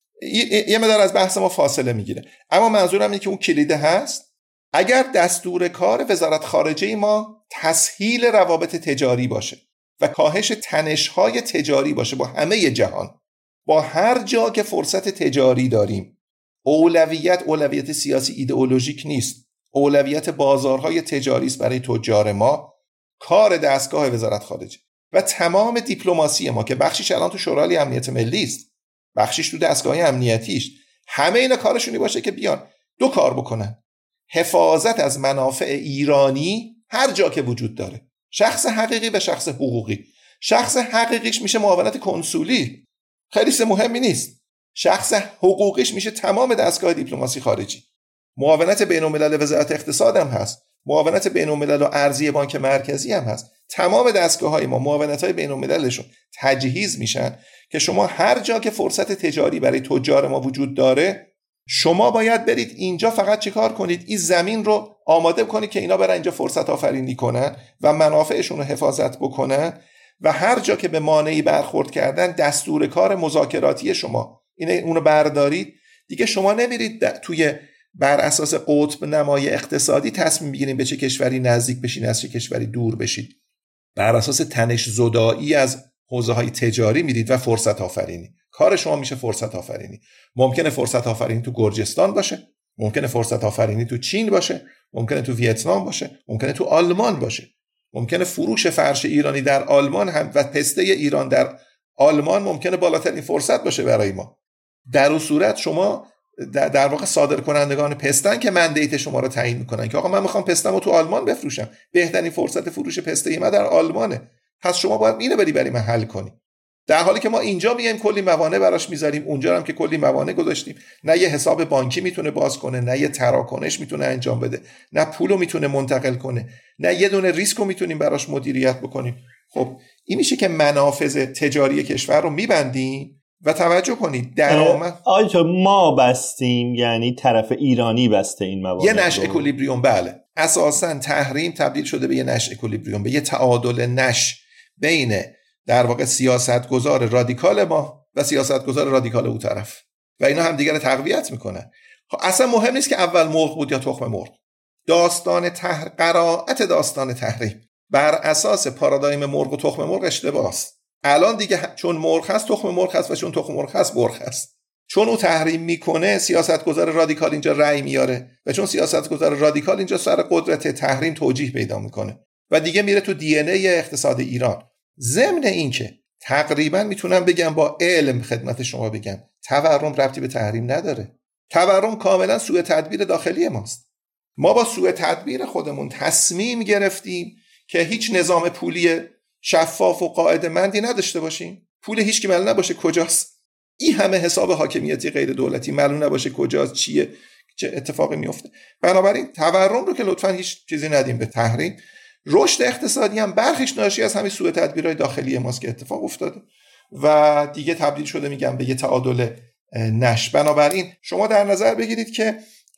یه مقدار از بحث ما فاصله میگیره، اما منظورم اینه که اون کلیده هست. اگر دستور کار وزارت خارجه ما تسهیل روابط تجاری باشه و کاهش تنش‌های تجاری باشه با همه جهان، با هر جا که فرصت تجاری داریم، اولویت اولویت سیاسی ایدئولوژیک نیست، اولویت بازارهای تجاری است برای تجار ما، کار دستگاه وزارت خارجه و تمام دیپلماسی ما که بخشیش الان تو شورای امنیت ملی است، بخشیش تو دستگاه امنیتیش، همه اینا کارشونی باشه که بیان دو کار بکنن: حفاظت از منافع ایرانی هر جا که وجود داره، شخص حقیقی و شخص حقوقی. شخص حقیقیش میشه معاونت کنسولی، خیلی چیز مهمی نیست. شخص حقوقیش میشه تمام دستگاه دیپلماسی خارجی. معاونت بین‌الملل وزارت اقتصاد هم هست، معاونت بین‌الملل و ارزی بانک مرکزی هم هست. تمام دستگاه‌های ما معاونت‌های بین‌المللشون تجهیز میشن که شما هر جا که فرصت تجاری برای تجار ما وجود داره، شما باید برید اینجا فقط چیکار کنید؟ این زمین رو آماده کنید که اینا برن اینجا فرصت آفرینی کنن و منافعشون رو حفاظت بکنن و هر جا که به مانعی برخورد کردن دستور کار مذاکراتی شما اینه، اونو بردارید. دیگه شما نمیرید توی بر اساس قطب نمای اقتصادی تصمیم بگیرید به چه کشوری نزدیک بشین از چه کشوری دور بشید. بر اساس تنش زدایی از حوزه‌های تجاری میرید و فرصت آفرینی. کار شما میشه فرصت آفرینی. ممکنه فرصت آفرینی تو گرجستان باشه، ممکنه فرصت آفرینی تو چین باشه، ممکنه تو ویتنام باشه، ممکنه تو آلمان باشه، ممکنه فروش فرش ایرانی در آلمان هم و پسته ایران در آلمان ممکنه بالاترین فرصت باشه برای ما. در اون صورت شما در واقع صادر کنندگان پستن که مندیت شما رو تعیین میکنن که آقا من میخوام پستمو تو آلمان بفروشم، بهترین فرصت فروش پسته ما در آلمانه، پس شما باید اینو بری برای من حل کنی. در حالی که ما اینجا میایم کلی موانع براش میذاریم، اونجا هم که کلی موانع گذاشتیم، نه یه حساب بانکی میتونه باز کنه، نه یه تراکنش میتونه انجام بده، نه پولو میتونه منتقل کنه، نه یه دونه ریسکو میتونیم براش مدیریت بکنیم. خب این میشه که منافذ تجاری کشور رو میبندیم و توجه کنید درآمد آیا ما بستیم، یعنی طرف ایرانی بسته این موانع، یه نش اکولیبریوم. بله اساساً تحریم تبدیل شده به یه نش اکولیبریوم، به یه تعادل نش بین در واقع سیاستگزار رادیکال ما و سیاستگزار رادیکال اون طرف و اینا هم دیگر تقویت میکنن. خب اصلا مهم نیست که اول مرغ بود یا تخم مرغ. داستان تحر قرائت داستان تحریم بر اساس پارادایم مرغ و تخم مرغ اشتباه است. الان دیگه چون مرغ هست تخم مرغ هست و چون تخم مرغ هست مرغ هست. چون او تحریم میکنه سیاستگزار رادیکال اینجا رأی میاره و چون سیاستگزار رادیکال اینجا سر قدرت تحریم توجیه پیدا میکنه و دیگه میره تو دی ان ای اقتصاد ایران. ضمن این که تقریبا میتونم بگم با علم خدمت شما بگم تورم ربطی به تحریم نداره. تورم کاملا سوء تدبیر داخلی ماست. ما با سوء تدبیر خودمون تصمیم گرفتیم که هیچ نظام پولی شفاف و قاعده‌مندی نداشته باشیم. پول هیچ کی معلوم نباشه کجاست. این همه حساب حاکمیتی غیر دولتی معلوم نباشه کجاست، چیه، چه اتفاقی میفته. بنابراین تورم رو که لطفاً هیچ چیزی ندیم به تحریم. رشد اقتصادی هم برخیش ناشی از همین سوء تدبیرهای داخلی ماست که اتفاق افتاده و دیگه تبدیل شده میگم به یه تعادل نش. بنابراین شما در نظر بگیرید که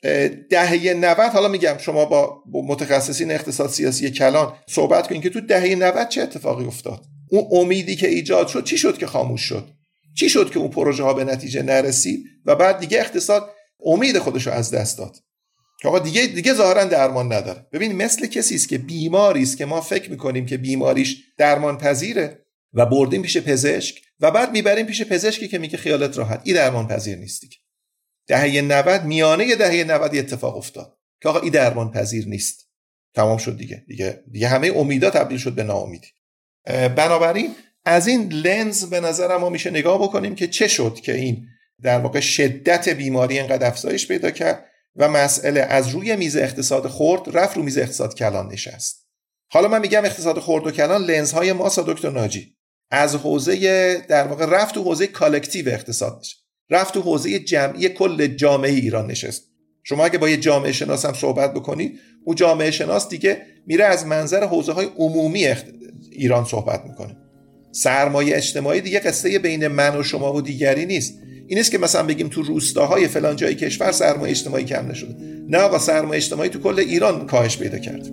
دهه نود، حالا میگم شما با متخصصین اقتصاد سیاسی کلان صحبت کنید که تو دهه نود چه اتفاقی افتاد. اون امیدی که ایجاد شد چی شد که خاموش شد؟ چی شد که اون پروژه ها به نتیجه نرسید و بعد دیگه اقتصاد امید خودش رو از دست داد که آقا دیگه دیگه ظاهرا درمان نداره. ببین مثل کسی است که بیماری است که ما فکر میکنیم که بیماریش درمان پذیره و بردیم پیش پزشک و بعد میبریم پیش پزشکی که میگه خیالت راحت، این درمان پذیر نیست دیگه. دهه نود میانه دهه نود اتفاق افتاد که آقا این درمان پذیر نیست، تمام شد دیگه دیگه دیگه همه امیدا تبدیل شد به ناامیدی. بنابراین از این لنز به نظر ما میشه نگاه بکنیم که چه شد که این در واقع شدت بیماری اینقدر افزایش پیدا کرد و مسئله از روی میز اقتصاد خرد رفت رو میز اقتصاد کلان نشست. حالا من میگم اقتصاد خرد و کلان لنزهای ماست دکتر ناجی، از حوزه در واقع رفت تو حوزه کالکتیو اقتصاد نشست، رفت تو حوزه جمعی کل جامعه ایران نشست. شما اگه با یه جامعه شناس هم صحبت بکنید، اون جامعه شناس دیگه میره از منظر حوزه های عمومی ایران صحبت میکنه. سرمایه اجتماعی دیگه قصه بین من و شما و دیگری نیست. این نیست که مثلا بگیم تو روستاهای فلان جای کشور سرمایه اجتماعی کم نشده. نه آقا، سرمایه اجتماعی تو کل ایران کاهش پیدا کرد.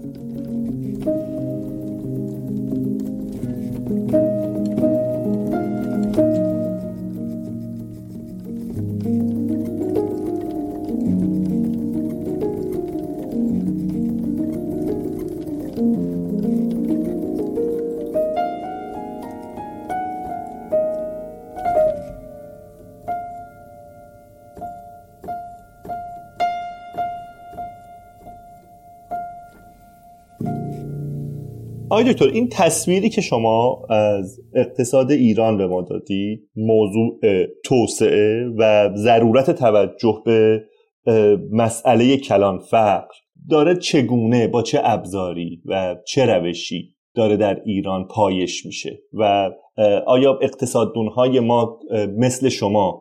آقای دکتر، این تصویری که شما از اقتصاد ایران به ما دادید، موضوع توسعه و ضرورت توجه به مسئله کلان فقر، داره چگونه، با چه ابزاری و چه روشی داره در ایران پایش میشه و آیا اقتصاددونهای ما مثل شما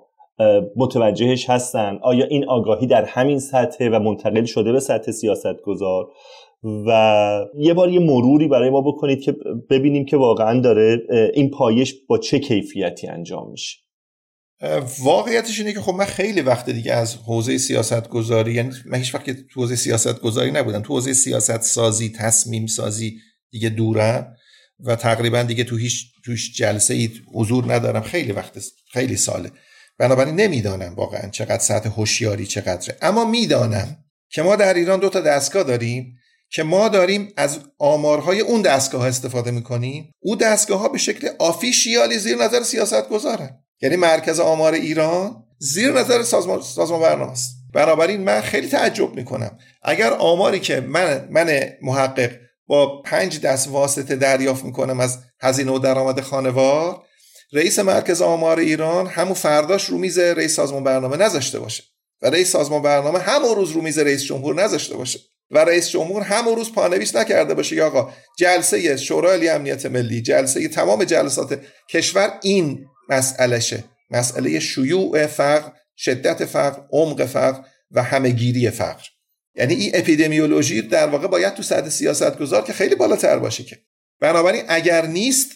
متوجهش هستن؟ آیا این آگاهی در همین سطح و منتقل شده به سطح سیاستگزار؟ و یه بار یه مروری برای ما بکنید که ببینیم که واقعا داره این پایش با چه کیفیتی انجام میشه. واقعیتش اینه که خب من خیلی وقت دیگه از حوزه سیاست گذاری، یعنی من هیچ وقت تو حوزه سیاست گذاری نبودم، تو حوزه سیاست سازی، تصمیم سازی دیگه دورم و تقریبا دیگه تو هیچ توش جلسه ای حضور ندارم، خیلی وقت، خیلی ساله. بنابراین نمیدانم واقعا چقدر سطح هوشیاری چقدره، اما میدانم که ما در ایران دو تا دستگاه داریم که ما داریم از آمارهای اون دستگاه استفاده میکنیم. اون دستگاه ها به شکل آفیشیالی زیر نظر سیاست گذارن، یعنی مرکز آمار ایران زیر نظر سازمان سازمان برنامه است. بنابراین من خیلی تعجب میکنم اگر آماری که من من محقق با پنج دست واسطه دریافت میکنم از هزینه و درآمد خانوار، رئیس مرکز آمار ایران همون فرداش رو میز رئیس سازمان برنامه نذاشته باشه و رئیس سازمان برنامه همون روز رو میز رئیس جمهور نذاشته باشه و رئیس جمهور همون روز پانویس نکرده باشه یا آقا جلسه شورای عالی امنیت ملی، جلسه تمام جلسات کشور این مسئلهشه، مسئله شیوع فقر، شدت فقر، عمق فقر و همهگیری فقر. یعنی این اپیدمیولوژی در واقع باید تو سطح سیاستگزار که خیلی بالاتر باشه که. بنابراین اگر نیست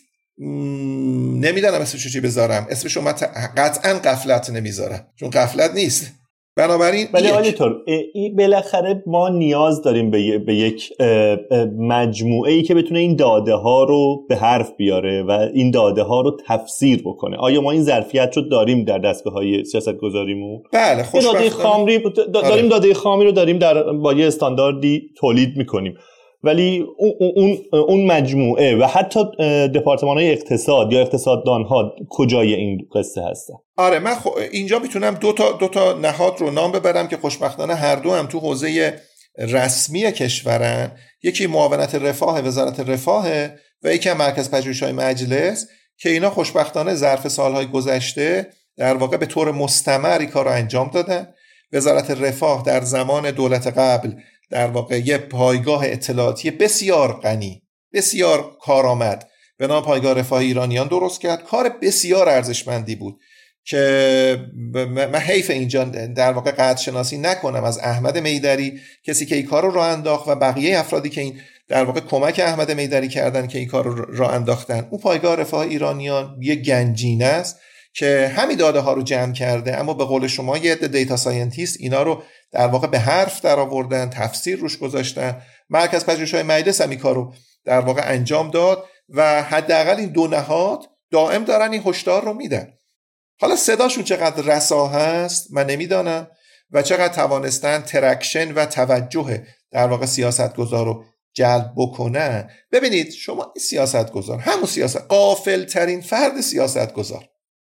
نمیدونم اسمشو چی بذارم، اسمشو من قطعا غفلت نمیذارم چون غفلت نیست. بنابراین ولی آقای دکتر، بالاخره ما نیاز داریم به, به یک مجموعه ای که بتونه این داده ها رو به حرف بیاره و این داده ها رو تفسیر بکنه. آیا ما این ظرفیت رو داریم در دستگاه های سیاست گذاریمون؟ بله، خوشبختانه داده خامی داریم. داده خامی رو داریم در با یه استانداردی تولید میکنیم، ولی اون اون اون مجموعه و حتی دپارتمان‌های اقتصاد یا اقتصاددان‌ها کجای این قصه هستن؟ آره، من خو... اینجا میتونم دو تا دو تا نهاد رو نام ببرم که خوشبختانه هر دو هم تو حوزه رسمی کشورن. یکی معاونت رفاه وزارت رفاه و یکی هم مرکز پژوهش‌های مجلس که اینا خوشبختانه ظرف سالهای گذشته در واقع به طور مستمر این کار رو انجام دادن. وزارت رفاه در زمان دولت قبل در واقع یه پایگاه اطلاعاتی بسیار غنی، بسیار کارآمد به نام پایگاه رفاه ایرانیان درست کرد. کار بسیار ارزشمندی بود که من حیف اینجا در واقع قدر شناسی نکنم از احمد میدری، کسی که این کار رو راه انداخت، و بقیه افرادی که این در واقع کمک احمد میدری کردن که این کار رو راه انداختن. اون پایگاه رفاه ایرانیان یه گنجینه است که همین داده ها رو جمع کرده، اما به قول شما یه دیتا ساینتیست اینا رو در واقع به حرف در آوردن، تفسیر روش گذاشتن. مرکز پژوهش‌های مجلس هم این کار رو در واقع انجام داد و حداقل این دو نهاد دائم دارن این هشدار رو میدن. حالا صداشون چقدر رسا هست من نمیدانم و چقدر توانستن ترکشن و توجه در واقع سیاستگزار رو جلب بکنن. ببینید شما این سیاستگزار، همون سیاست غافل ترین فرد سیاستگزار،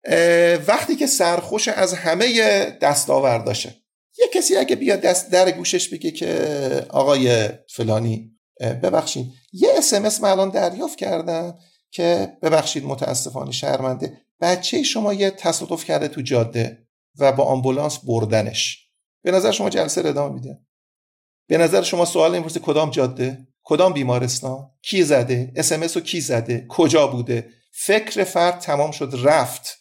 وقتی که سرخوش از همه دستاورداشه، یه کسی اگه بیاد دست در گوشش بگه که آقای فلانی ببخشید یه اس ام اس من الان دریافت کردم که ببخشید متاسفانه شرمنده بچه شما یه تصادف کرده تو جاده و با آمبولانس بردنش، به نظر شما جلسه رو ادامه میده؟ به نظر شما سوال نمیپرسه کدام جاده، کدام بیمارستان، کی زده، اس ام اس رو کی زده، کجا بوده؟ فکر فرد تمام شد رفت.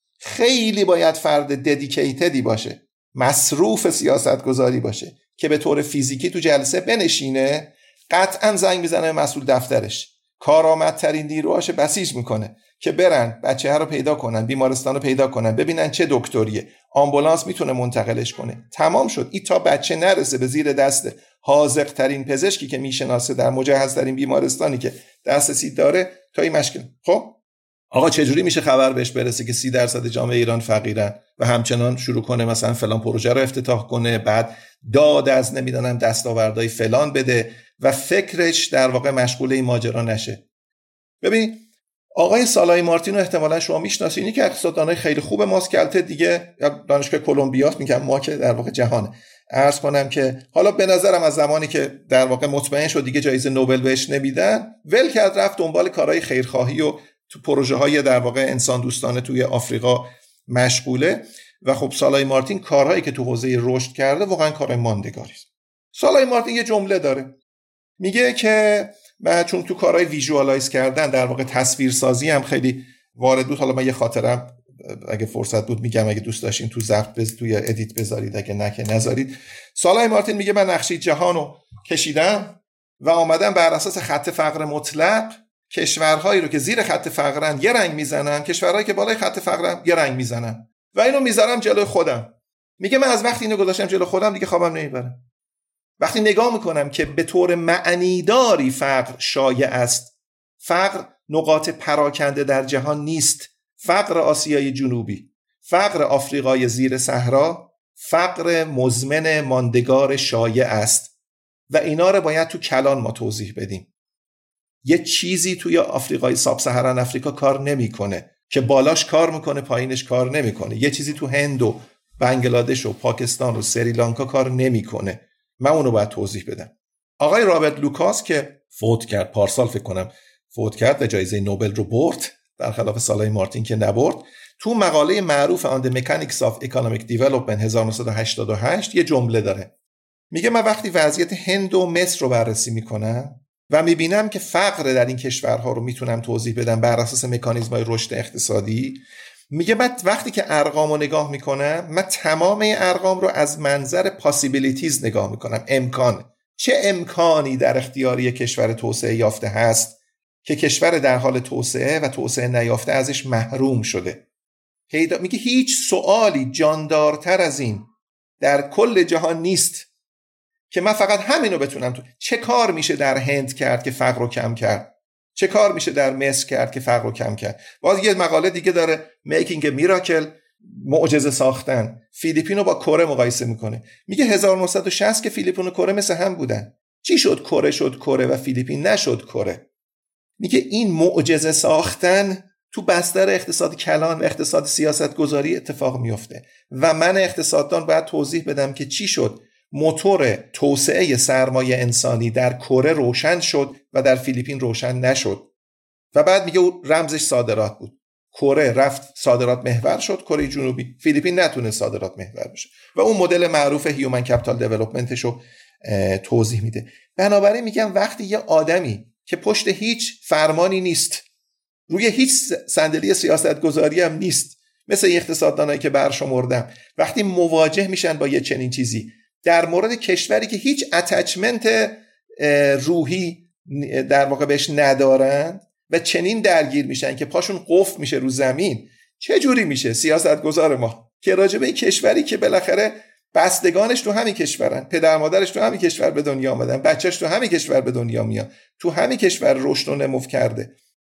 خیلی باید فرد ددیکیتدی باشه، مصروف سیاست گذاری باشه که به طور فیزیکی تو جلسه بنشینه، قطعا زنگ میزنه مسئول دفترش، کارآمدترین نیروهاش بسیج میکنه که برن بچه ها رو پیدا کنن، بیمارستان رو پیدا کنن، ببینن چه دکتریه، آمبولانس میتونه منتقلش کنه. تمام شد. این تا بچه نرسه به زیر دست حاذق ترین پزشکی که میشناسه در مجهز ترین بیمارستانی که دسترسی داره، تا این مشکل. خب آقا چجوری میشه خبر بهش برسه که سی درصد جامعه ایران فقیرن و همچنان شروع کنه مثلا فلان پروژه رو افتتاح کنه، بعد داد از نمیدونم دستاوردهای فلان بده و فکرش در واقع مشغول این ماجرا نشه. ببین آقای سالای مارتین رو احتمالاً شما میشناسید، اینی که اقتصاددانای خیلی خوب ماست که البته دیگه دانشگاه کلمبیاست، میگم ما که در واقع جهانه. عرض کنم که حالا به نظرم از زمانی که در واقع مطمئن شد دیگه جایزه نوبل بهش نمیدن، ول کرد رفت دنبال کارهای خیرخواهی و تو پروژه های در واقع انسان دوستانه توی آفریقا مشغوله و خب سالای مارتین کارهایی که تو حوزه رشد کرده واقعا کار ماندگاری است. سالای مارتین یه جمله داره، میگه که و چون تو کارهای ویژوالایز کردن در واقع تصویرسازی هم خیلی وارد بود، حالا من یه خاطرم اگه فرصت بود میگم، اگه دوست داشتین تو ضبط بز... توی ادیت بذارید، اگه نه که نذارید. سالای مارتین میگه من نقشه جهانو کشیدم و آمدم بر اساس خط فقر مطلق کشورهایی رو که زیر خط فقرن یه رنگ میزنم، کشورهایی که بالای خط فقرن یه رنگ میزنم و اینو میذارم جلوی خودم. میگه من از وقتی اینو گذاشتم جلوی خودم دیگه خوابم نمیبره. وقتی نگاه میکنم که به طور معنیداری فقر شایع است، فقر نقاط پراکنده در جهان نیست، فقر آسیای جنوبی، فقر آفریقای زیر صحرا، فقر مزمن ماندگار شایع است و اینا رو باید تو کلان ما توضیح بدیم. یه چیزی توی آفریقای ساب ساهران افریقا کار نمیکنه که بالاش کار میکنه پایینش کار نمیکنه. یه چیزی تو هند و بنگلادش و پاکستان و سریلانکا کار نمیکنه. من اونو باید توضیح بدم. آقای رابرت لوکاس که فوت کرد پارسال فکر کنم فوت کرد و جایزه نوبل رو برد، برخلاف سالای مارتین که نبرد، تو مقاله معروف On the Mechanics of Economic Development هزار و نهصد و هشتاد و هشت یه جمله داره. میگه من وقتی وضعیت هند و مصر رو بررسی میکنم و میبینم که فقر در این کشورها رو میتونم توضیح بدم بر اساس مکانیزم‌های رشد اقتصادی، میگه من وقتی که ارقام رو نگاه میکنم، من تمام ارقام رو از منظر پاسیبیلیتیز نگاه میکنم. امکان، چه امکانی در اختیاری کشور توسعه یافته هست که کشور در حال توسعه و توسعه نیافته ازش محروم شده. میگه هیچ سوالی جاندارتر از این در کل جهان نیست که من فقط همینو بتونم تو. چه کار میشه در هند کرد که فقر رو کم کرد؟ چه کار میشه در مصر کرد که فقر رو کم کرد؟ باز یه مقاله دیگه داره Making a Miracle، معجزه ساختن. فیلیپین رو با کره مقایسه میکنه، میگه هزار و نهصد و شصت که فیلیپین و کره مثل هم بودن، چی شد کره شد کره و فیلیپین نشد کره؟ میگه این معجزه ساختن تو بستر اقتصاد کلان و اقتصاد سیاست گذاری اتفاق میفته و من اقتصاددان باید توضیح بدم که چی شد موتور توسعه سرمایه انسانی در کره روشن شد و در فیلیپین روشن نشد. و بعد میگه رمزش صادرات بود. کره رفت صادرات محور شد، کره جنوبی، فیلیپین نتونه صادرات محور بشه و اون مدل معروف هیومن کپیتال دیولپمنتش رو توضیح میده. بنابراین میگم وقتی یه آدمی که پشت هیچ فرمانی نیست، روی هیچ صندلی سیاست گذاری هم نیست، مثل اقتصاددانایی که برشمردم، وقتی مواجه میشن با یه چنین چیزی در مورد کشوری که هیچ اتچمنت روحی در واقع بهش ندارن و چنین درگیر میشن که پاشون قفل میشه رو زمین، چه جوری میشه سیاستگزار ما که راجع به این کشوری که بالاخره بستگانش تو همین کشورن، پدر مادرش تو همین کشور به دنیا آمدن، بچهش تو همین کشور به دنیا میاد، تو همین کشور رشد و نمو کرده،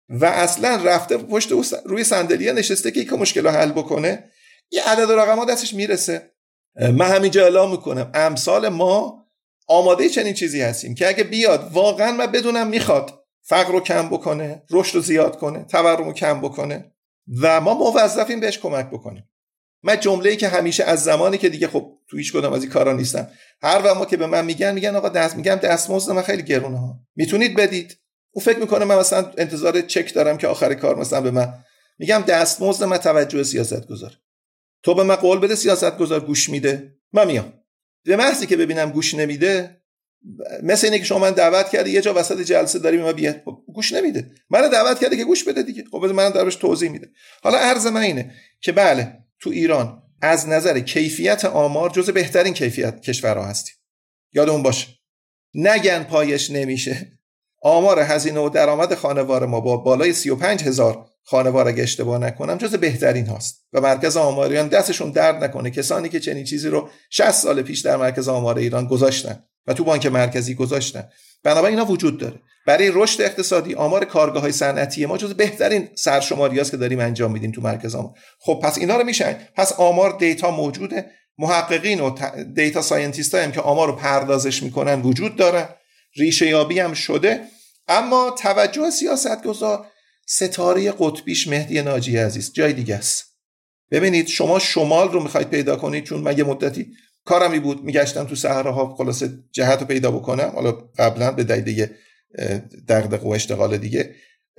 و اصلا رفته پشت روی صندلی نشسته که یک مشکل رو حل بکنه، یه عدد و رقم ها دستش میرسه. من همینجا اعلام میکنم امثال ما آماده چنین چیزی هستیم که اگه بیاد واقعا من بدونم میخواد فقر رو کم بکنه، رشد رو زیاد کنه، تورم رو کم بکنه و ما موظفیم بهش کمک بکنیم. من جمله‌ای که همیشه از زمانی که دیگه خب تو هیچ کدوم از این کارا نیستم، هر وقت ما که به من میگن میگن آقا دست میگم دستمزد من خیلی گرونه ها، میتونید بدید. اون فکر میکنه من مثلا انتظار چک دارم که آخر کار مثلا به من میگم دستمزد من توجه سیاستگزار، تو به من قول بده سیاستگزار گوش میده، من میام. به محضی که ببینم گوش نمیده، مثل اینه که شما من دعوت کردی یه جا وسط جلسه داری من بیاد گوش نمیده، منو دعوت کرده که گوش بده دیگه، خب من درش توضیح میده. حالا عرض من اینه که بله تو ایران از نظر کیفیت آمار جز بهترین کیفیت کشورها هستیم، یادمون باشه. نگن پایش نمیشه. آمار هزینه و درآمد خانوار ما با بالای سی و پنج هزار خانوار اگه اشتباه نکنم جز بهترین هاست و مرکز آماریان دستشون درد نکنه کسانی که چنین چیزی رو شصت سال پیش در مرکز آمار ایران گذاشتن و تو بانک مرکزی گذاشتن. بنابراین اینا وجود داره. برای رشد اقتصادی آمار کارگاه‌های صنعتی ما جز بهترین سرشماریاست که داریم انجام میدیم تو مرکز آمار. خب پس اینا رو میشن، پس آمار دیتا موجوده، محققین و دیتا ساینتیست‌ها هم که آمار رو پردازش میکنن وجود داره، ریشه یابی هم شده. اما توجه سیاستگزار ستاره قطبیش مهدی ناجی عزیز جای دیگه است. ببینید شما شمال رو میخواید پیدا کنید، چون من یه مدتی کارمی بود میگشتم تو صحراها خلاصه جهت رو پیدا بکنم، حالا قبلا به دلیل دغدغه و اشتغال دیگه.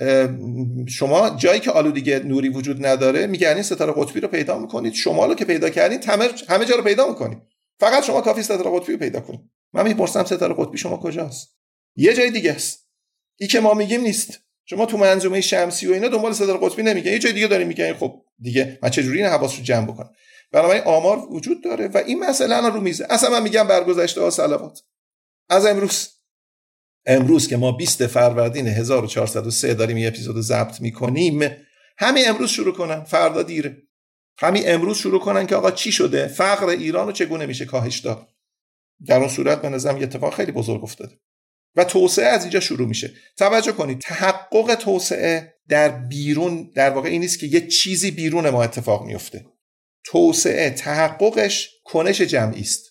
شما جایی که آلودگی نوری وجود نداره میگردین ستاره قطبی رو پیدا میکنید، شمال رو که پیدا کردین همه جا رو پیدا میکنید، فقط شما کافی ستاره قطبی رو پیدا کنید. من میپرسم ستاره قطبی شما کجاست؟ یه جای دیگه است. این که ما میگیم نیست. شما تو منظومه شمسی و اینا دنبال ستاره قطبی نمیگن، یه جای دیگه دارین میگن. خب دیگه من چجوری این حواس رو جمع بکنم؟ بنابراین آمار وجود داره و این مسئله الان رو میزه. اصلا من میگم برگذشته ها صلوات. از امروز امروز که ما بیست فروردین هزار و چهارصد و سه داریم این اپیزودو ضبط میکنیم، همین امروز شروع کنن، فردا دیره. همین امروز شروع کنن که آقا چی شده؟ فقر ایران رو چگونه میشه کاهش داد؟ در اون صورت به نظرم یه اتفاق خیلی بزرگ افتاده و توسعه از اینجا شروع میشه. توجه کنید تحقق توسعه در بیرون در واقع این نیست که یه چیزی بیرون ما اتفاق میفته. توسعه تحققش کنش جمعی است.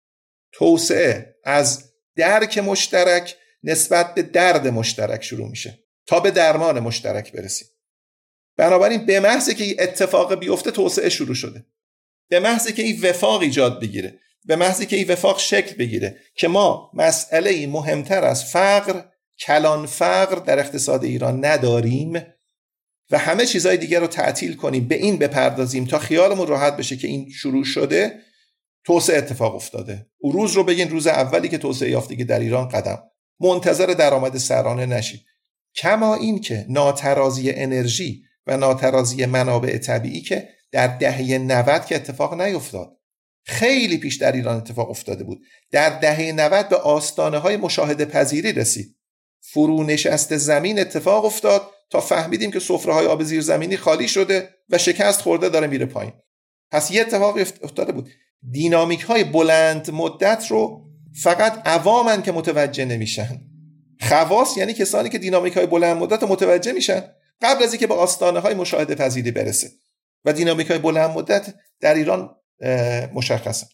توسعه از درک مشترک نسبت به درد مشترک شروع میشه تا به درمان مشترک برسیم. بنابراین به محض که این اتفاق بیفته توسعه شروع شده، به محض که این وفاق ایجاد بگیره، به محض که این وفاق شکل بگیره که ما مسئله مهمتر از فقر، کلان فقر در اقتصاد ایران نداریم و همه چیزهای دیگر رو تعطیل کنیم، به این بپردازیم تا خیالمون راحت بشه که این شروع شده، توسعه اتفاق افتاده. او روز رو بگین روز اولی که توسعه یافتگی در ایران قدم، منتظر درآمد سرانه نشید. کما این که ناترازی انرژی و ناترازی منابع طبیعی که در دهه نود که اتفاق نیفتاد، خیلی پیش در ایران اتفاق افتاده بود. در دهه نود به آستانه های مشاهده پذیری رسید. فرونشست زمین اتفاق افتاد تا فهمیدیم که سفره های آب زیرزمینی خالی شده و شکست خورده داره میره پایین. پس یه اتفاق افتاده بود. دینامیک های بلند مدت رو فقط عوامن که متوجه نمیشن. خواص یعنی کسانی که دینامیک های بلند مدت رو متوجه میشن قبل از اینکه به آستانه های مشاهده پذیری برسه. و دینامیک های بلند مدت در ایران مشخصه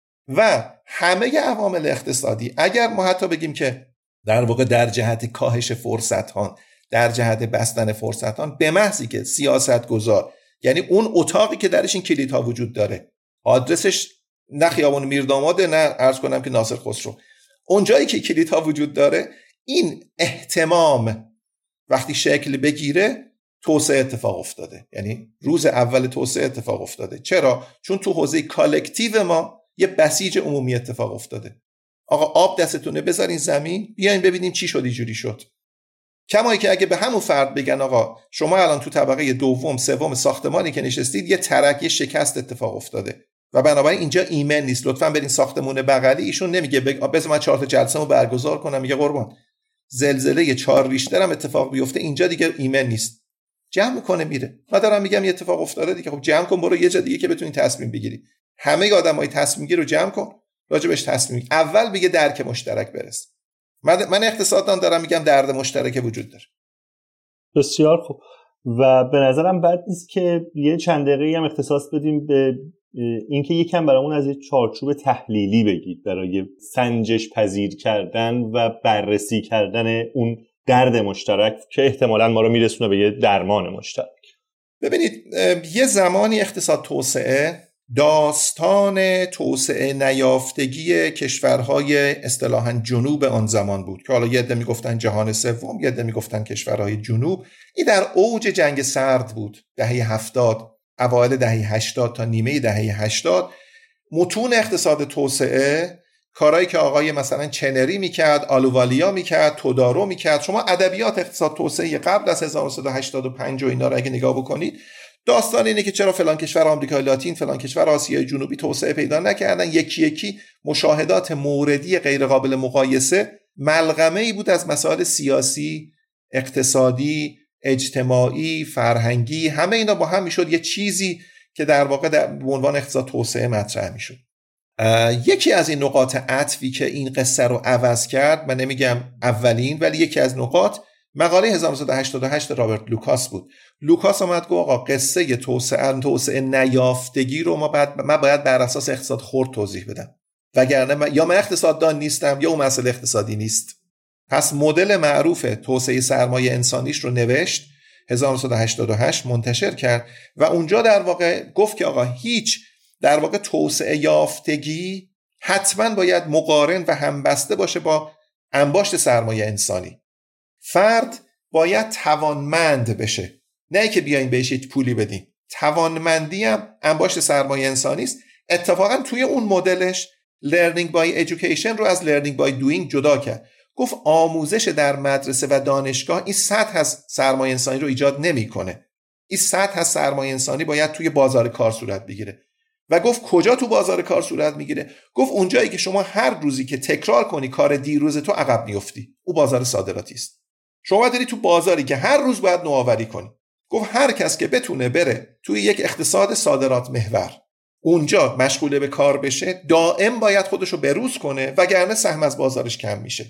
و همه عوامل اقتصادی، اگر ما حتی بگیم که در واقع در جهت کاهش فرصت ها، در جهت بستن فرصت ها، به محضی که سیاست گذار، یعنی اون اتاقی که درش این کلید ها وجود داره، آدرسش نه خیابان میرداماده نه عرض کنم که ناصر خسرو، اون جایی که کلید ها وجود داره، این اهتمام وقتی شکل بگیره توسعه اتفاق افتاده. یعنی روز اول توسعه اتفاق افتاده. چرا؟ چون تو حوزه کالکتیو ما یه بسیج عمومی اتفاق افتاده. آقا آب دستتونه بذارین زمین، بیاین ببینیم چی شد اینجوری شد. کمایی که اگه به همون فرد بگن آقا شما الان تو طبقه دوم سوم ساختمانی که نشستید یه ترک یه شکست اتفاق افتاده و بنابراین اینجا ایمن نیست، لطفاً برین ساختمون بغلی. ایشون نمیگه بذار من چهار تا جلسه‌مو برگزار کنم، میگه قربان زلزله چهار ریشتر هم اتفاق بیفته اینجا دیگه ایمن نیست. جمع میکنه میره. من دارم میگم یه اتفاق افتاده دیگه، خب جمع کن برو یه جا دیگه که بتونی تصمیم بگیری. همه آدمای تصمیم گیر رو جمع کن، راجبش تصمیم گیر. اول میگه درک مشترک برس. من من اقتصاددان دارم میگم درد مشترک وجود داره. بسیار خوب. و به نظرم بد نیست که یه چند دقیقه هم اختصاص بدیم به اینکه یکم برامون از یه چارچوب تحلیلی بگید برای سنجش پذیر کردن و بررسی کردن اون درد مشترک که احتمالاً ما رو میرسونه به یه درمان مشترک. ببینید، یه زمانی اقتصاد توسعه داستان توسعه نیافتگی کشورهای اصطلاحاً جنوب آن زمان بود که حالا یه عده میگفتن جهان سوم، یه عده میگفتن کشورهای جنوب. این در اوج جنگ سرد بود، دهه هفتاد، اوایل دهه هشتاد تا نیمه دهه هشتاد. متون اقتصاد توسعه، کارهایی که آقای مثلا چنری میکرد، آلووالیا میکرد، تودارو میکرد، شما ادبیات اقتصاد توسعه قبل از هزار و سیصد و هشتاد و پنج و اینا رو اگه نگاه بکنید، داستان اینه که چرا فلان کشور آمریکای لاتین، فلان کشور آسیای جنوبی توسعه پیدا نکردن. یکی یکی مشاهدات موردی غیر قابل مقایسه ملغمه‌ای بود از مسائل سیاسی، اقتصادی، اجتماعی، فرهنگی، همه اینا با هم میشد یه چیزی که در واقع در عنوان اقتصاد توسعه مطرح میشد. یکی از این نقاط عطفی که این قصه رو عوض کرد، من نمیگم اولین ولی یکی از نقاط، مقاله هزار و نهصد و هشتاد و هشت رابرت لوکاس بود. لوکاس آمد گفت آقا قصه توسعه توسعه نیافتگی رو ما باید ما باید بر اساس اقتصاد خرد توضیح بدم، وگرنه من یا من اقتصاددان نیستم یا اون مسئله اقتصادی نیست. پس مدل معروف توسعه سرمایه انسانیش رو نوشت، هزار و نهصد و هشتاد و هشت منتشر کرد و اونجا در واقع گفت که آقا هیچ در واقع توسعه یافتگی حتما باید مقارن و همبسته باشه با انباشت سرمایه انسانی. فرد باید توانمند بشه، نه که بیاین بهش یک پولی بدین. توانمندی هم انباشت سرمایه انسانی است. اتفاقا توی اون مدلش learning by education رو از learning by doing جدا کرد. گفت آموزش در مدرسه و دانشگاه این سطح از سرمایه انسانی رو ایجاد نمیکنه. این سطح از سرمایه انسانی باید توی بازار کار صورت بگیره. و گفت کجا تو بازار کار صورت میگیره؟ گفت اونجایی که شما هر روزی که تکرار کنی کار دیروز تو عقب میافتی. او بازار صادراتی است. شما داری تو بازاری که هر روز باید نوآوری کنی. گفت هر کس که بتونه بره توی یک اقتصاد صادرات محور اونجا مشغول به کار بشه، دائم باید خودشو بروز کنه، وگرنه سهم از بازارش کم میشه.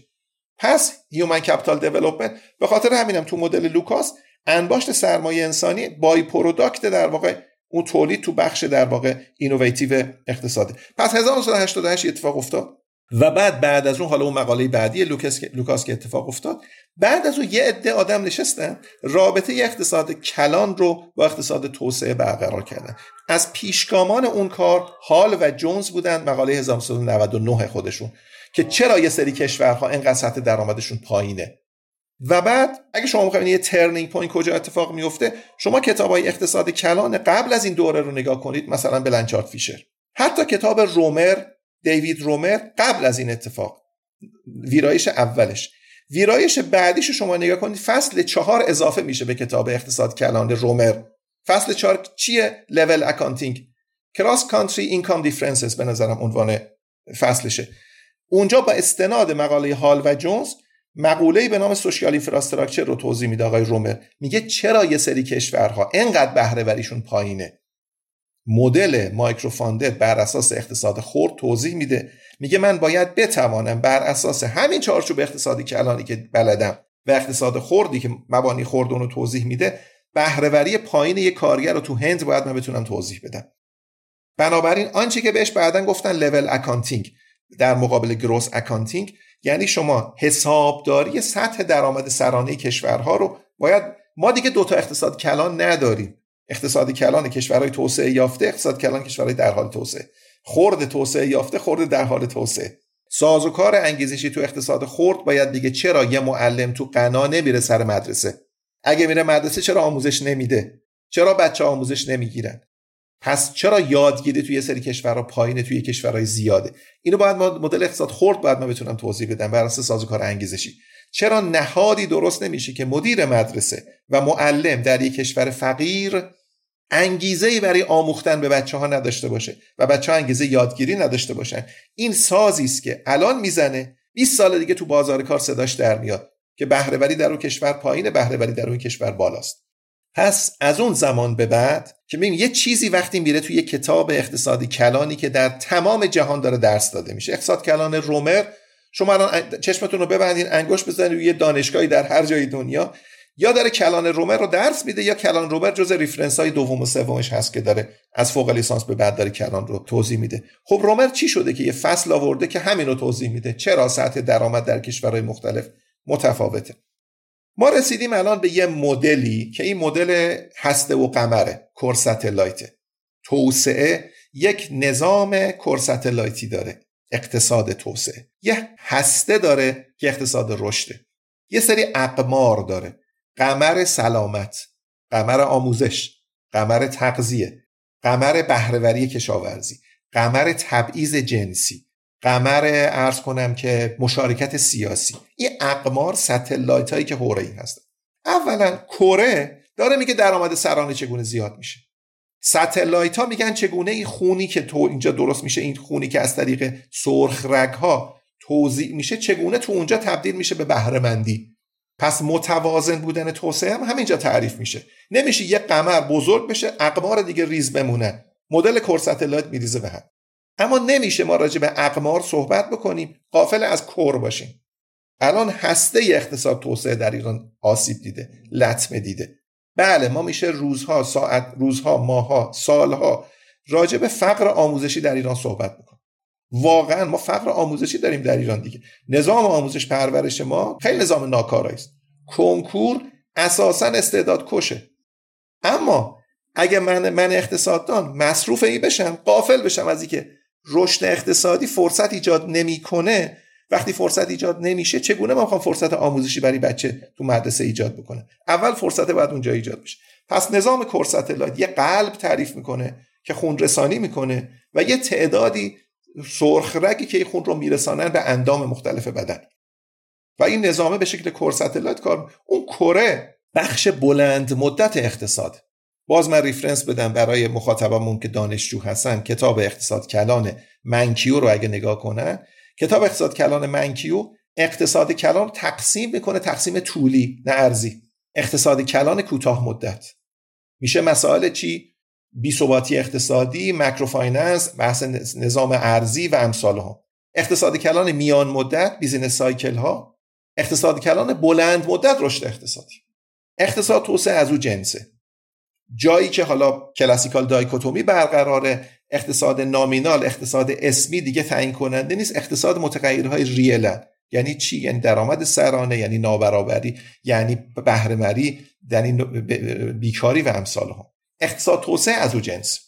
پس هیومن کپیتال دیولپمنت به خاطر همینم تو مدل لوکاس انباشت سرمایه انسانی بای پروداکت در واقع اون تولید تو بخش در واقع اینوویتیو اقتصادی. پس هزار و نهصد و هشتاد و هشت اتفاق افتاد و بعد بعد از اون حالا اون مقاله بعدی لوکاس لوکاس که اتفاق افتاد، بعد از اون یه عده آدم نشستن رابطه اقتصاد کلان رو با اقتصاد توسعه برقرار کردن. از پیشگامان اون کار هال و جونز بودن، مقاله هزار و نهصد و نود و نه خودشون، که چرا یه سری کشورها اینقدر سطح درآمدشون پایینه. و بعد اگه شما بخواید یه ترنینگ پوینت کجا اتفاق میفته، شما کتابای اقتصاد کلان قبل از این دوره رو نگاه کنید، مثلا بلنچارد فیشر، حتی کتاب رومر، دیوید رومر قبل از این اتفاق، ویرایش اولش، ویرایش بعدیش شما نگاه کنید، فصل چهار اضافه میشه به کتاب اقتصاد کلان رومر. فصل چهار چیه؟ لول اکانتینگ، کراس کانتری اینکام دیفرنسز به نظرم عنوان فصلشه. اونجا با استناد مقاله هال و جونز مقوله‌ای به نام سوشیال اینفراستراکچر رو توضیح میده آقای رومر. میگه چرا یه سری کشورها اینقدر بهره وریشون پایینه. مدل مایکروفاندد بر اساس اقتصاد خرد توضیح میده. میگه من باید بتوانم بر اساس همین چارچوب اقتصادی کلانی که بلدم و اقتصاد خردی که مبانی خرد اون رو توضیح میده، بهره وری پایین یک کارگر رو تو هند باید من بتونم توضیح بدم. بنابراین آنچه که بهش بعداً گفتن لول اکانتینگ در مقابل گروس اکانتینگ، یعنی شما حسابداری سطح درآمد سرانه کشورها رو باید، ما دیگه دوتا اقتصاد کلان نداریم. اقتصاد کلان کشورهای توسعه یافته، اقتصاد کلان کشورهای در حال توسعه. خرد توسعه یافته، خرد در حال توسعه. سازوکار انگیزشی تو اقتصاد خرد باید دیگه چرا یه معلم تو غنا نمیره سر مدرسه؟ اگه میره مدرسه چرا آموزش نمیده؟ چرا بچه آموزش نمیگیرن؟ پس چرا یادگیری توی یه سری کشورها پایینه، توی کشورهای زیاده؟ اینو باید مدل اقتصاد خرد باید ما بتونم توضیح بدم بر اساس سازوکار انگیزشی. چرا نهادی درست نمیشه که مدیر مدرسه و معلم در یک کشور فقیر انگیزه‌ای برای آموختن به بچه‌ها نداشته باشه و بچه‌ها انگیزه یادگیری نداشته باشن؟ این سازی است که الان میزنه، بیست سال دیگه تو بازار کار صداش در میاد که بهره وری در اون کشور پایینه، بهره وری در اون کشور بالاست. پس از اون زمان به بعد که ببین یه چیزی وقتی میره توی کتاب اقتصادی کلانی که در تمام جهان داره درس داده میشه، اقتصاد کلان رومر، شما الان چشمتون رو ببندین، انگشت بزنید روی یه دانشگاهی در هر جای دنیا، یا داره کلان رومر رو درس میده یا کلان رومر جز ریفرنس های دوم و سومش هست که داره از فوق لیسانس به بعد داره کلان رو توضیح میده. خب رومر چی شده که یه فصل آورده که همین رو توضیح میده؟ چرا سطح درآمد در کشورهای مختلف متفاوته؟ ما رسیدیم الان به یه مدلی که این مدل هسته و قمره، کور ستلایت. توسعه یک نظام کور ستلایتی داره، اقتصاد توسعه. یه هسته داره که اقتصاد رشده. یه سری اقمار داره، قمر سلامت، قمر آموزش، قمر تغذیه، قمر بهره‌وری کشاورزی، قمر تبعیض جنسی، قمر عرض کنم که مشارکت سیاسی. این اقمار ستلایت هایی که حوره ای هستن. اولا کره داره میگه درآمد سرانه چگونه زیاد میشه. ستلایت ها میگن چگونه این خونی که تو اینجا درست میشه، این خونی که از طریق سرخ رگ ها توزیع میشه، چگونه تو اونجا تبدیل میشه به بهره مندی. پس متوازن بودن توسعه هم همینجا تعریف میشه. نمیشه یک قمر بزرگ بشه اقمار دیگه ریز بمونه، مدل کور ستلایت میریزه به هم. اما نمیشه ما راجع به اقمار صحبت بکنیم غافل از کور باشیم. الان هسته اقتصاد توسعه در ایران آسیب دیده، لطمه دیده. بله ما میشه روزها، ساعت، روزها، ماها، سالها راجع به فقر آموزشی در ایران صحبت بکنیم. واقعا ما فقر آموزشی داریم در ایران دیگه. نظام آموزش پرورش ما خیلی نظام ناکارایی است. کنکور اساساً استعداد کشه. اما اگه من من اقتصاددان مصروف این بشم، غافل بشم از اینکه رشد اقتصادی فرصت ایجاد نمیکنه، وقتی فرصت ایجاد نمیشه چگونه ما میخوام فرصت آموزشی برای بچه تو مدرسه ایجاد بکنه؟ اول فرصت باید اونجا ایجاد بشه. پس نظام کور ستلایت یه قلب تعریف میکنه که خون رسانی میکنه و یه تعدادی سرخ رگی که خون رو میرسانن به اندام مختلف بدن و این نظامه به شکل کور ستلایت کار. اون کره بخش بلند مدت اقتصاد. باز من ریفرنس بدم برای مخاطبمون که دانشجو هستن، کتاب اقتصاد کلان منکیو رو اگه نگاه کنن، کتاب اقتصاد کلان منکیو اقتصاد کلان تقسیم میکنه، تقسیم طولی نه ارزی. اقتصاد کلان کوتاه مدت میشه مسائل چی؟ بی‌ثباتی اقتصادی، ماکروفایننس، بحث نظام ارزی و امثال ها. اقتصاد کلان میان مدت، بیزینس سایکل ها. اقتصاد کلان بلند مدت، رشد اقتصادی. اقتصاد توسعه از اون جنسه. جایی که حالا کلاسیکال دایکوتومی برقراره، اقتصاد نامینال، اقتصاد اسمی دیگه تعیین کننده نیست، اقتصاد متغیرهای ریلن. یعنی چی؟ یعنی درآمد سرانه، یعنی نابرابری، یعنی بهره‌وری، یعنی بیکاری و امثال ها. اقتصاد توسعه از اون جنس.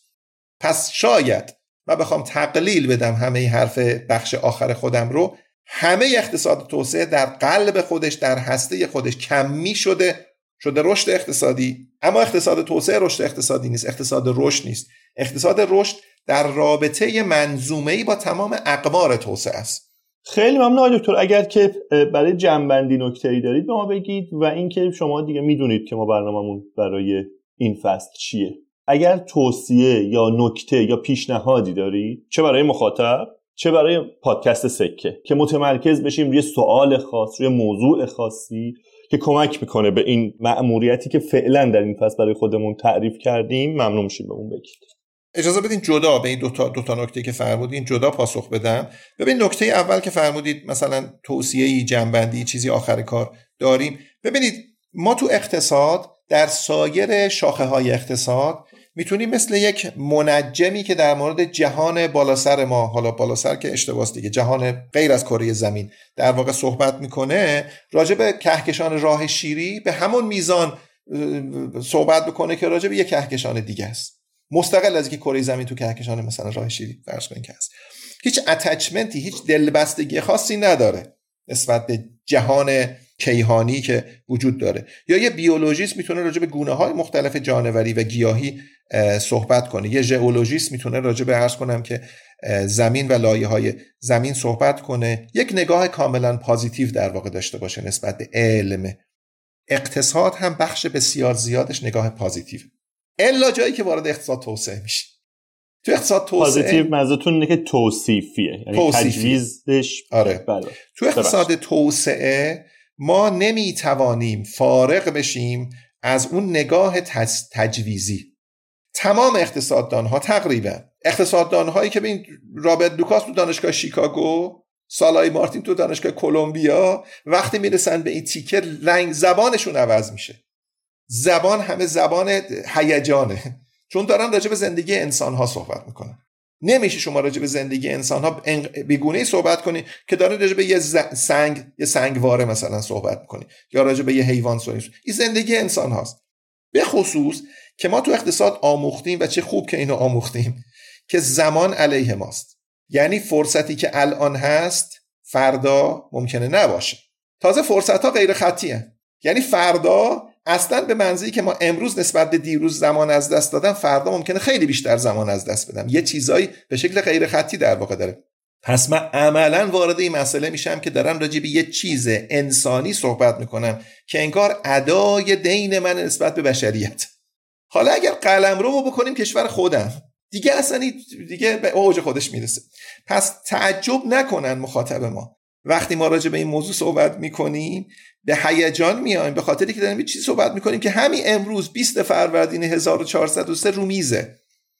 پس شاید من بخوام تقلیل بدم همه این حرف بخش آخر خودم رو، همه اقتصاد توسعه در قلب خودش، در هسته خودش کمی شده شده رشد اقتصادی. اما اقتصاد توسعه رشد اقتصادی نیست، اقتصاد رشد نیست. اقتصاد رشد در رابطه منظومه‌ای با تمام اقمار توسعه است. خیلی ممنون آقای دکتر. اگر که برای جنبندی نکته‌ای دارید به ما بگید و اینکه شما دیگه میدونید که ما برنامه‌مون برای این فصل چیه. اگر توصیه یا نکته یا پیشنهادی دارید، چه برای مخاطب چه برای پادکست سکه، که متمرکز بشیم روی سوال خاص، روی موضوع خاصی که کمک میکنه به این مأموریتی که فعلا در این فصل برای خودمون تعریف کردیم، ممنون میشیم به اون بگید. اجازه بدین جدا به این دو تا دو تا نکته که فرمودین جدا پاسخ بدم. ببین نکته اول که فرمودید مثلا توصیه‌ای، جنبندی، چیزی آخر کار داریم. ببینید ما تو اقتصاد در سایر شاخه‌های اقتصاد میتونیم مثل یک منجمی که در مورد جهان بالا سر ما، حالا بالا سر که اشتباهه دیگه، جهان غیر از کره زمین در واقع صحبت میکنه، راجع به کهکشان راه شیری به همون میزان صحبت بکنه که راجع به یک کهکشان دیگه است، مستقل از اینکه کره زمین تو کهکشان مثلا راه شیری فرض کنیم که هست. هیچ اتچمنتی، هیچ دلبستگی خاصی نداره نسبت به جهان کیهانی که وجود داره. یا یه بیولوژیست میتونه راجع به گونه‌های مختلف جانوری و گیاهی صحبت کنه، یه ژئولوژیست میتونه راجع به عرض کنم که زمین و لایه‌های زمین صحبت کنه، یک نگاه کاملا پوزیتیو در واقع داشته باشه نسبت به علم. اقتصاد هم بخش بسیار زیادش نگاه پوزیتیو، الا جایی که وارد اقتصاد توسعه میشه. تو اقتصاد توسعه پوزیتیو منظورتون اینه که توصیفیه، یعنی تجویزش. آره. بله. تو اقتصاد توسعه ما نمیتوانیم فارغ بشیم از اون نگاه تجویزی. تمام اقتصاددان ها تقریبا، اقتصاددان هایی که به این رابرت لوکاس تو دانشگاه شیکاگو سالای مارتین تو دانشگاه کلمبیا وقتی میرسن به این تیکه رنگ زبانشون عوض میشه. زبان همه زبان هیجانه، چون دارن راجع به زندگی انسان‌ها صحبت میکنن. نمیشه شما راجع به زندگی انسان‌ها بیگونه‌ای صحبت کنی که داره راجع به یه سنگ، یه سنگواره مثلا صحبت میکنی یا راجع به یه حیوان صحبت. این زندگی انسان هاست. به خصوص که ما تو اقتصاد آموختیم و چه خوب که اینو آموختیم که زمان علیه ماست. یعنی فرصتی که الان هست فردا ممکنه نباشه. تازه فرصت‌ها غیر خطیه. یعنی فردا اصلا به منزله‌ای که ما امروز نسبت به دیروز زمان از دست دادم، فردا ممکنه خیلی بیشتر زمان از دست بدم. یه چیزایی به شکل غیر خطی در واقع داره. پس من عملاً وارد این مسئله میشم که دارم راجع به یه چیز انسانی صحبت میکنم که انگار ادای دین من نسبت به بشریت. حالا اگر قلمرو بکنیم کشور خودم، دیگه اصلا دیگه به اوج خودش میرسه. پس تعجب نکنن مخاطب ما وقتی ما راجع به این موضوع صحبت میکنیم به هیجان میایم، به خاطری که داریم یه چیزی صحبت میکنیم که همین امروز بیست فروردین هزار و چهارصد و سه رومیزه.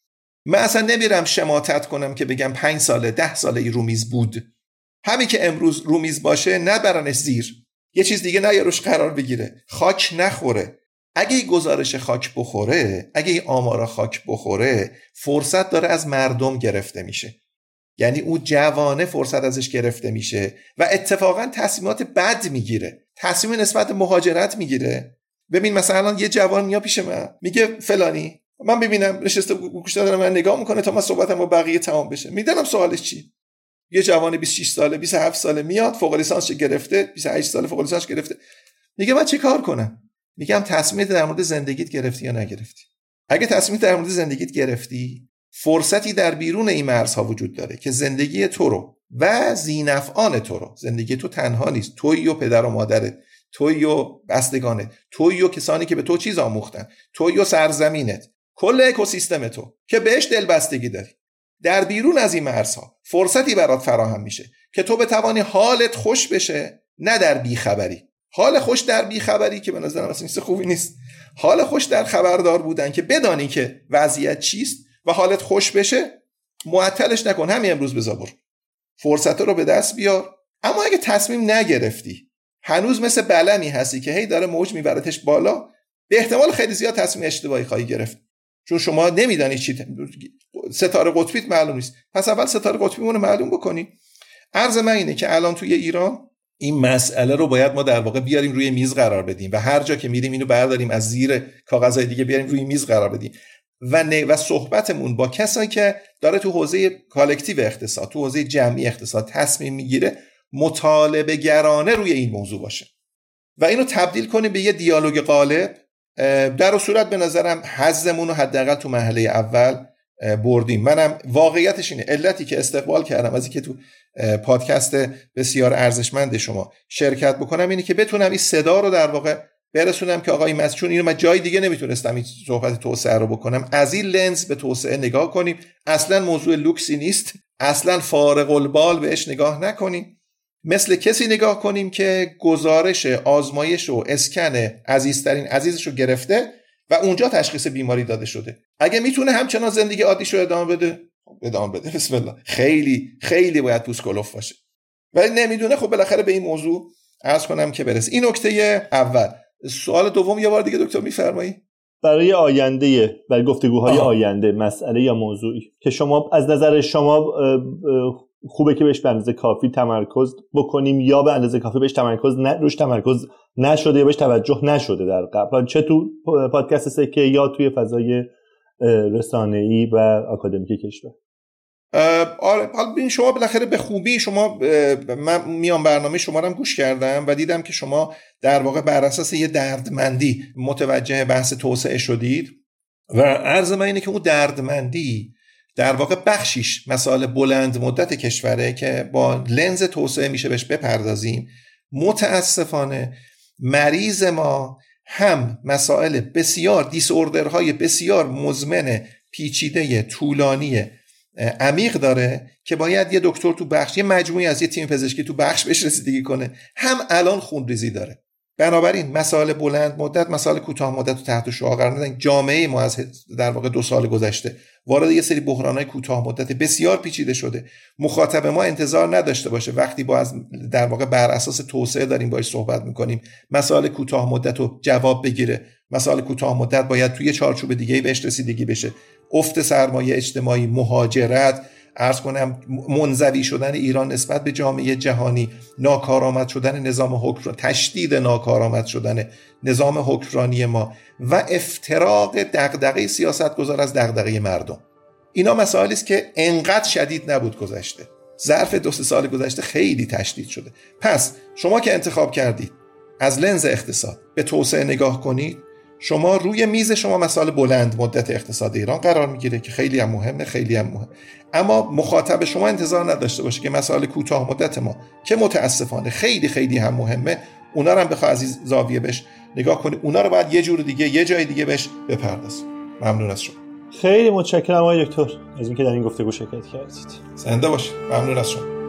من اصلا نمیرم شماتت کنم که بگم پنج ساله ده ساله ای رومیز بود. همین که امروز رومیز باشه نبرنش زیر، یه چیز دیگه نه روش قرار بگیره، خاک نخوره. اگه این گزارش خاک بخوره، اگه این آمارا خاک بخوره، فرصت داره از مردم گرفته میشه. یعنی اون جوانه فرصت ازش گرفته میشه و اتفاقا تصمیمات بد میگیره، تصمیم نسبت مهاجرت میگیره. ببین مثلا یه جوان میاد پیش من میگه فلانی، من ببینم نشسته گوشتا داره من نگاه میکنه تا من صحبتم با بقیه تمام بشه. میدونم سوالش چی. یه جوان بیست و شش ساله بیست و هفت ساله میاد فوق لیسانسش گرفته، بیست و هشت ساله فوق لیسانسش گرفته. میگه من چه کار کنم؟ میگم تصمیمت در مورد زندگیت گرفتی یا نگرفتی؟ اگه تصمیمت در مورد زندگیت گرفتی، فرصتی در بیرون این مرزها وجود داره که زندگی تو رو و ذینفعان تو رو، زندگی تو تنها نیست، تویی و پدر و مادرت، تویی و بستگانت، تویی و کسانی که به تو چیز آموختن، تویی و سرزمینت، کل اکوسیستم تو که بهش دلبستگی داری، در بیرون از این مرزها فرصتی برات فراهم میشه که تو بتوانی حالت خوش بشه، نه در بیخبری. حال خوش در بیخبری که به نظرم اصلا چیز خوبی نیست. حال خوش در خبردار بودن که بدانی که وضعیت چیست و حالت خوش بشه، معطلش نکن، همین امروز بذار برو، فرصت رو به دست بیار. اما اگه تصمیم نگرفتی، هنوز مثل بلمی هستی که هی داره موج میبرتش بالا، به احتمال خیلی زیاد تصمیم اشتباهی خواهی گرفت، چون شما نمیدانی چی ستاره قطبیت معلوم نیست. پس اول ستاره قطبیمون رو معلوم بکنی. عرض من اینه که الان توی ایران این مسئله رو باید ما در واقع بیاریم روی میز قرار بدیم و هر جا که میریم اینو برداریم از زیر کاغذهای دیگه بیاریم روی میز قرار بدیم و نه و صحبتمون با کسایی که داره تو حوزه کالکتیو اقتصاد، تو حوزه جمعی اقتصاد تصمیم میگیره، مطالبه گرانه روی این موضوع باشه و اینو تبدیل کنیم به یه دیالوگ غالب. در صورت به نظرم حظمون رو حداقل تو مرحله اول بردیم. منم واقعیتش اینه، علتی که استقبال کردم از اینکه تو پادکست بسیار ارزشمند شما شرکت بکنم اینه که بتونم این صدا رو در واقع برسونم که آقای مس، چون اینو من جای دیگه نمیتونستم این صحبت توسعه رو بکنم، از این لنز به توسعه نگاه کنیم. اصلا موضوع لوکسی نیست، اصلا فارغ البال بهش نگاه نکنیم، مثل کسی نگاه کنیم که گزارش آزمایش و اسکن عزیزترین عزیزش رو گرفته و اونجا تشخیص بیماری داده شده. اگه میتونه همچنان زندگی عادیشو ادامه بده، ادامه بده، بسم الله. خیلی خیلی باید پوست کلوف باشه، ولی نمیدونه، خب بالاخره به این موضوع عرض کنم که برس. این نکته اول. سوال دوم یه بار دیگه دکتر میفرمایید؟ برای آینده، برای گفتگوهای آه. آینده، مسئله یا موضوعی که شما از نظر شما خوبه که بهش به اندازه کافی تمرکز بکنیم یا به اندازه کافی بهش تمرکز نه روش تمرکز نشده یا بهش توجه نشده در قبل، چه تو پادکست سکه یا توی فضای رسانه‌ای و آکادمیک کشور؟ آره، حالا شما بالاخره به خوبی، شما من میام برنامه شما رو هم گوش کردم و دیدم که شما در واقع بر اساس یه دردمندی متوجه بحث توسعه شدید و عرض من اینه که اون دردمندی در واقع بخشیش مسائل بلند مدت کشوره که با لنز توسعه میشه بهش بپردازیم. متاسفانه مریض ما هم مسائل بسیار دیس اوردرهای بسیار مزمن، پیچیده، طولانی، عمیق داره که باید یه دکتر تو بخش، یه مجموعی از یه تیم پزشکی تو بخش بهش رسیدگی کنه. هم الان خونریزی داره، بنابراین مسائل بلند مدت، مسائل کوتاه مدت رو تحت شعاع قرار میدن. جامعه ما از در واقع دو سال گذشته وارد یه سری بحران‌های کوتاه مدت بسیار پیچیده شده. مخاطب ما انتظار نداشته باشه وقتی با از در واقع بر اساس توسعه داریم باهاش صحبت می‌کنیم مسائل کوتاه مدت رو جواب بگیره. مسائل کوتاه مدت باید توی چارچوب دیگه‌ای بهش رسیدگی بشه. افت سرمایه اجتماعی، مهاجرت، عرض کنم منزوی شدن ایران نسبت به جامعه جهانی، ناکارآمد شدن نظام حکمرانی، تشدید ناکارآمد شدن نظام حکمرانی ما و افتراق دغدغه سیاستگزار از دغدغه مردم، اینا مسائلی است که انقدر شدید نبود گذشته. ظرف دو سه سال گذشته خیلی تشدید شده. پس شما که انتخاب کردید از لنز اقتصاد به توسعه نگاه کنید، شما روی میز شما مسائل بلند مدت اقتصاد ایران قرار میگیره که خیلی هم مهمه، خیلی هم مهم. اما مخاطب شما انتظار نداشته باشه که مسائل کوتاه مدت ما که متاسفانه خیلی خیلی هم مهمه، اونا رو هم بخواد از این زاویه بهش نگاه کنید. اونا رو باید یه جور دیگه، یه جای دیگه بهش بپردازید. ممنون از شما. خیلی متشکرم آقای دکتر از اینکه در این گفتگو شرکت کردید. زنده باشید. ممنون از شما.